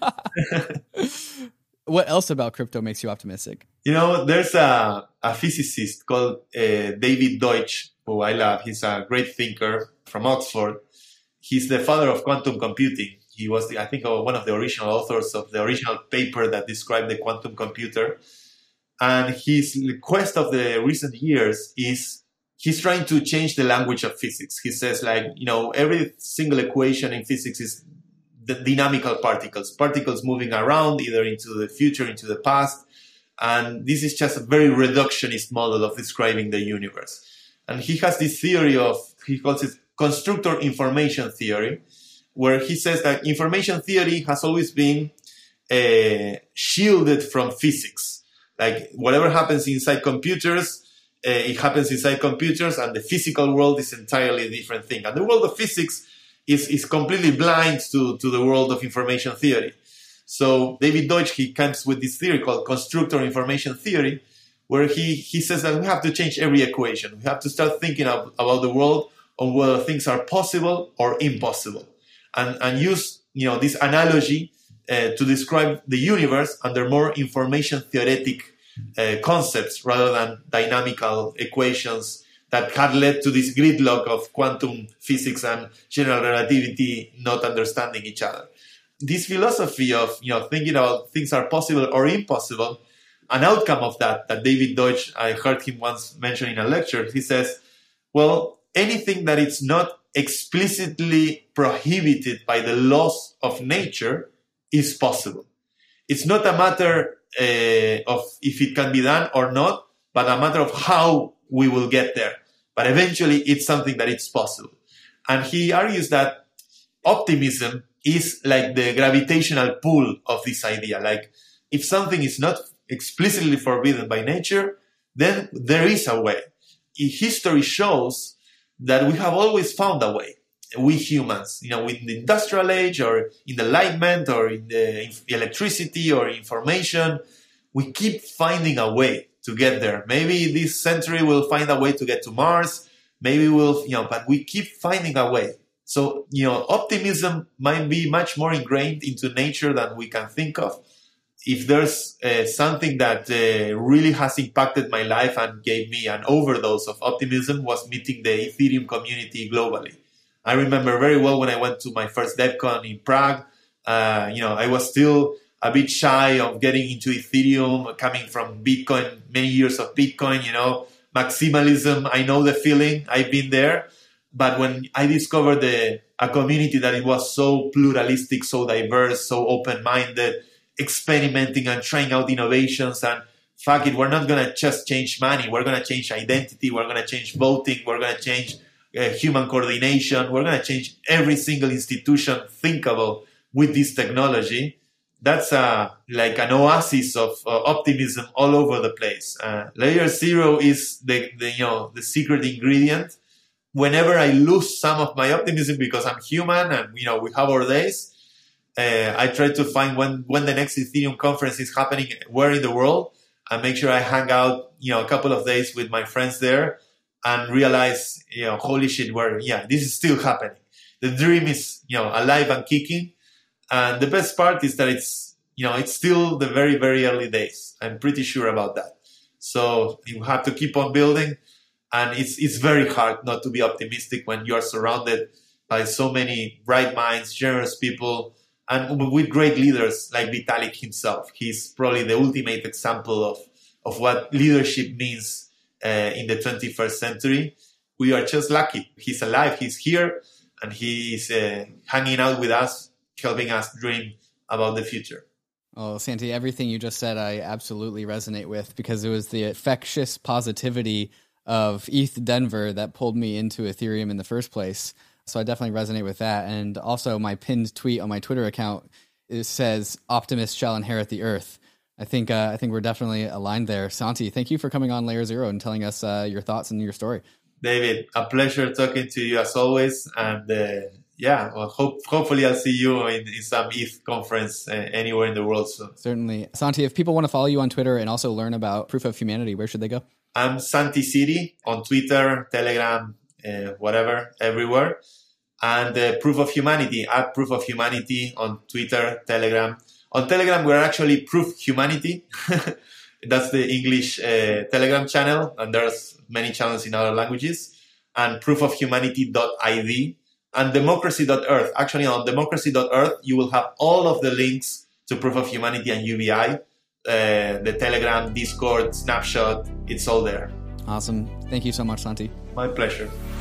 it. What else about crypto makes you optimistic? You know, there's a, a physicist called uh, David Deutsch, who I love. He's a great thinker from Oxford. He's the father of quantum computing. He was, the, I think, one of the original authors of the original paper that described the quantum computer. And his quest of the recent years is he's trying to change the language of physics. He says, like, you know, every single equation in physics is the dynamical particles, particles moving around either into the future, into the past. And this is just a very reductionist model of describing the universe. And he has this theory of, he calls it constructor information theory, where he says that information theory has always been uh, shielded from physics. Like whatever happens inside computers, uh, it happens inside computers, and the physical world is entirely a different thing. And the world of physics is, is completely blind to, to the world of information theory. So David Deutsch, he comes with this theory called constructor information theory, where he, he says that we have to change every equation. We have to start thinking of, about the world on whether things are possible or impossible, and, and use, you know, this analogy uh, to describe the universe under more information theoretic uh, concepts rather than dynamical equations that had led to this gridlock of quantum physics and general relativity not understanding each other. This philosophy of, you know, thinking about things are possible or impossible, an outcome of that, that David Deutsch, I heard him once mention in a lecture, he says, well, anything that is not explicitly prohibited by the laws of nature is possible. It's not a matter uh, of if it can be done or not, but a matter of how we will get there. But eventually, it's something that it's possible. And he argues that optimism is like the gravitational pull of this idea. Like, if something is not explicitly forbidden by nature, then there is a way. History shows that we have always found a way. We humans, you know, in the industrial age or in the Enlightenment or in the electricity or information, we keep finding a way to get there. Maybe this century we'll find a way to get to Mars. Maybe we'll, you know, but we keep finding a way. So, you know, optimism might be much more ingrained into nature than we can think of. If there's uh, something that uh, really has impacted my life and gave me an overdose of optimism was meeting the Ethereum community globally. I remember very well when I went to my first DevCon in Prague. Uh, you know, I was still a bit shy of getting into Ethereum, coming from Bitcoin, many years of Bitcoin, you know, maximalism. I know the feeling. I've been there. But when I discovered the, a community that it was so pluralistic, so diverse, so open-minded, experimenting and trying out innovations, and fuck it, we're not going to just change money. We're going to change identity. We're going to change voting. We're going to change uh, human coordination. We're going to change every single institution thinkable with this technology. That's uh, like an oasis of uh, optimism all over the place. Uh, layer zero is the, the, you know, the secret ingredient. Whenever I lose some of my optimism because I'm human and, you know, we have our days, Uh, I try to find when, when the next Ethereum conference is happening, where in the world, and make sure I hang out, you know, a couple of days with my friends there and realize, you know, holy shit, where, yeah, this is still happening. The dream is, you know, alive and kicking. And the best part is that it's, you know, it's still the very, very early days. I'm pretty sure about that. So you have to keep on building. And it's, it's very hard not to be optimistic when you're surrounded by so many bright minds, generous people, and with great leaders like Vitalik himself. He's probably the ultimate example of, of what leadership means uh, in the twenty-first century. We are just lucky. He's alive, he's here, and he's uh, hanging out with us, helping us dream about the future. Oh, Santi, everything you just said, I absolutely resonate with, because it was the infectious positivity of E T H Denver that pulled me into Ethereum in the first place. So I definitely resonate with that. And also my pinned tweet on my Twitter account, it says, "Optimists shall inherit the earth." I think uh, I think we're definitely aligned there. Santi, thank you for coming on Layer Zero and telling us uh, your thoughts and your story. David, a pleasure talking to you as always. And uh, yeah, well, hope, hopefully I'll see you in, in some E T H conference uh, anywhere in the world soon. Certainly. Santi, if people want to follow you on Twitter and also learn about Proof of Humanity, where should they go? I'm Santi City on Twitter, Telegram, uh, whatever, everywhere. And uh, Proof of Humanity, at Proof of Humanity on Twitter, Telegram. On Telegram, we're actually Proof Humanity. That's the English uh, Telegram channel. And there's many channels in other languages. And proof of humanity dot I D. and democracy dot earth. Actually, on democracy dot earth, you will have all of the links to Proof of Humanity and U B I, uh, the Telegram, Discord, Snapshot. It's all there. Awesome. Thank you so much, Santi. My pleasure.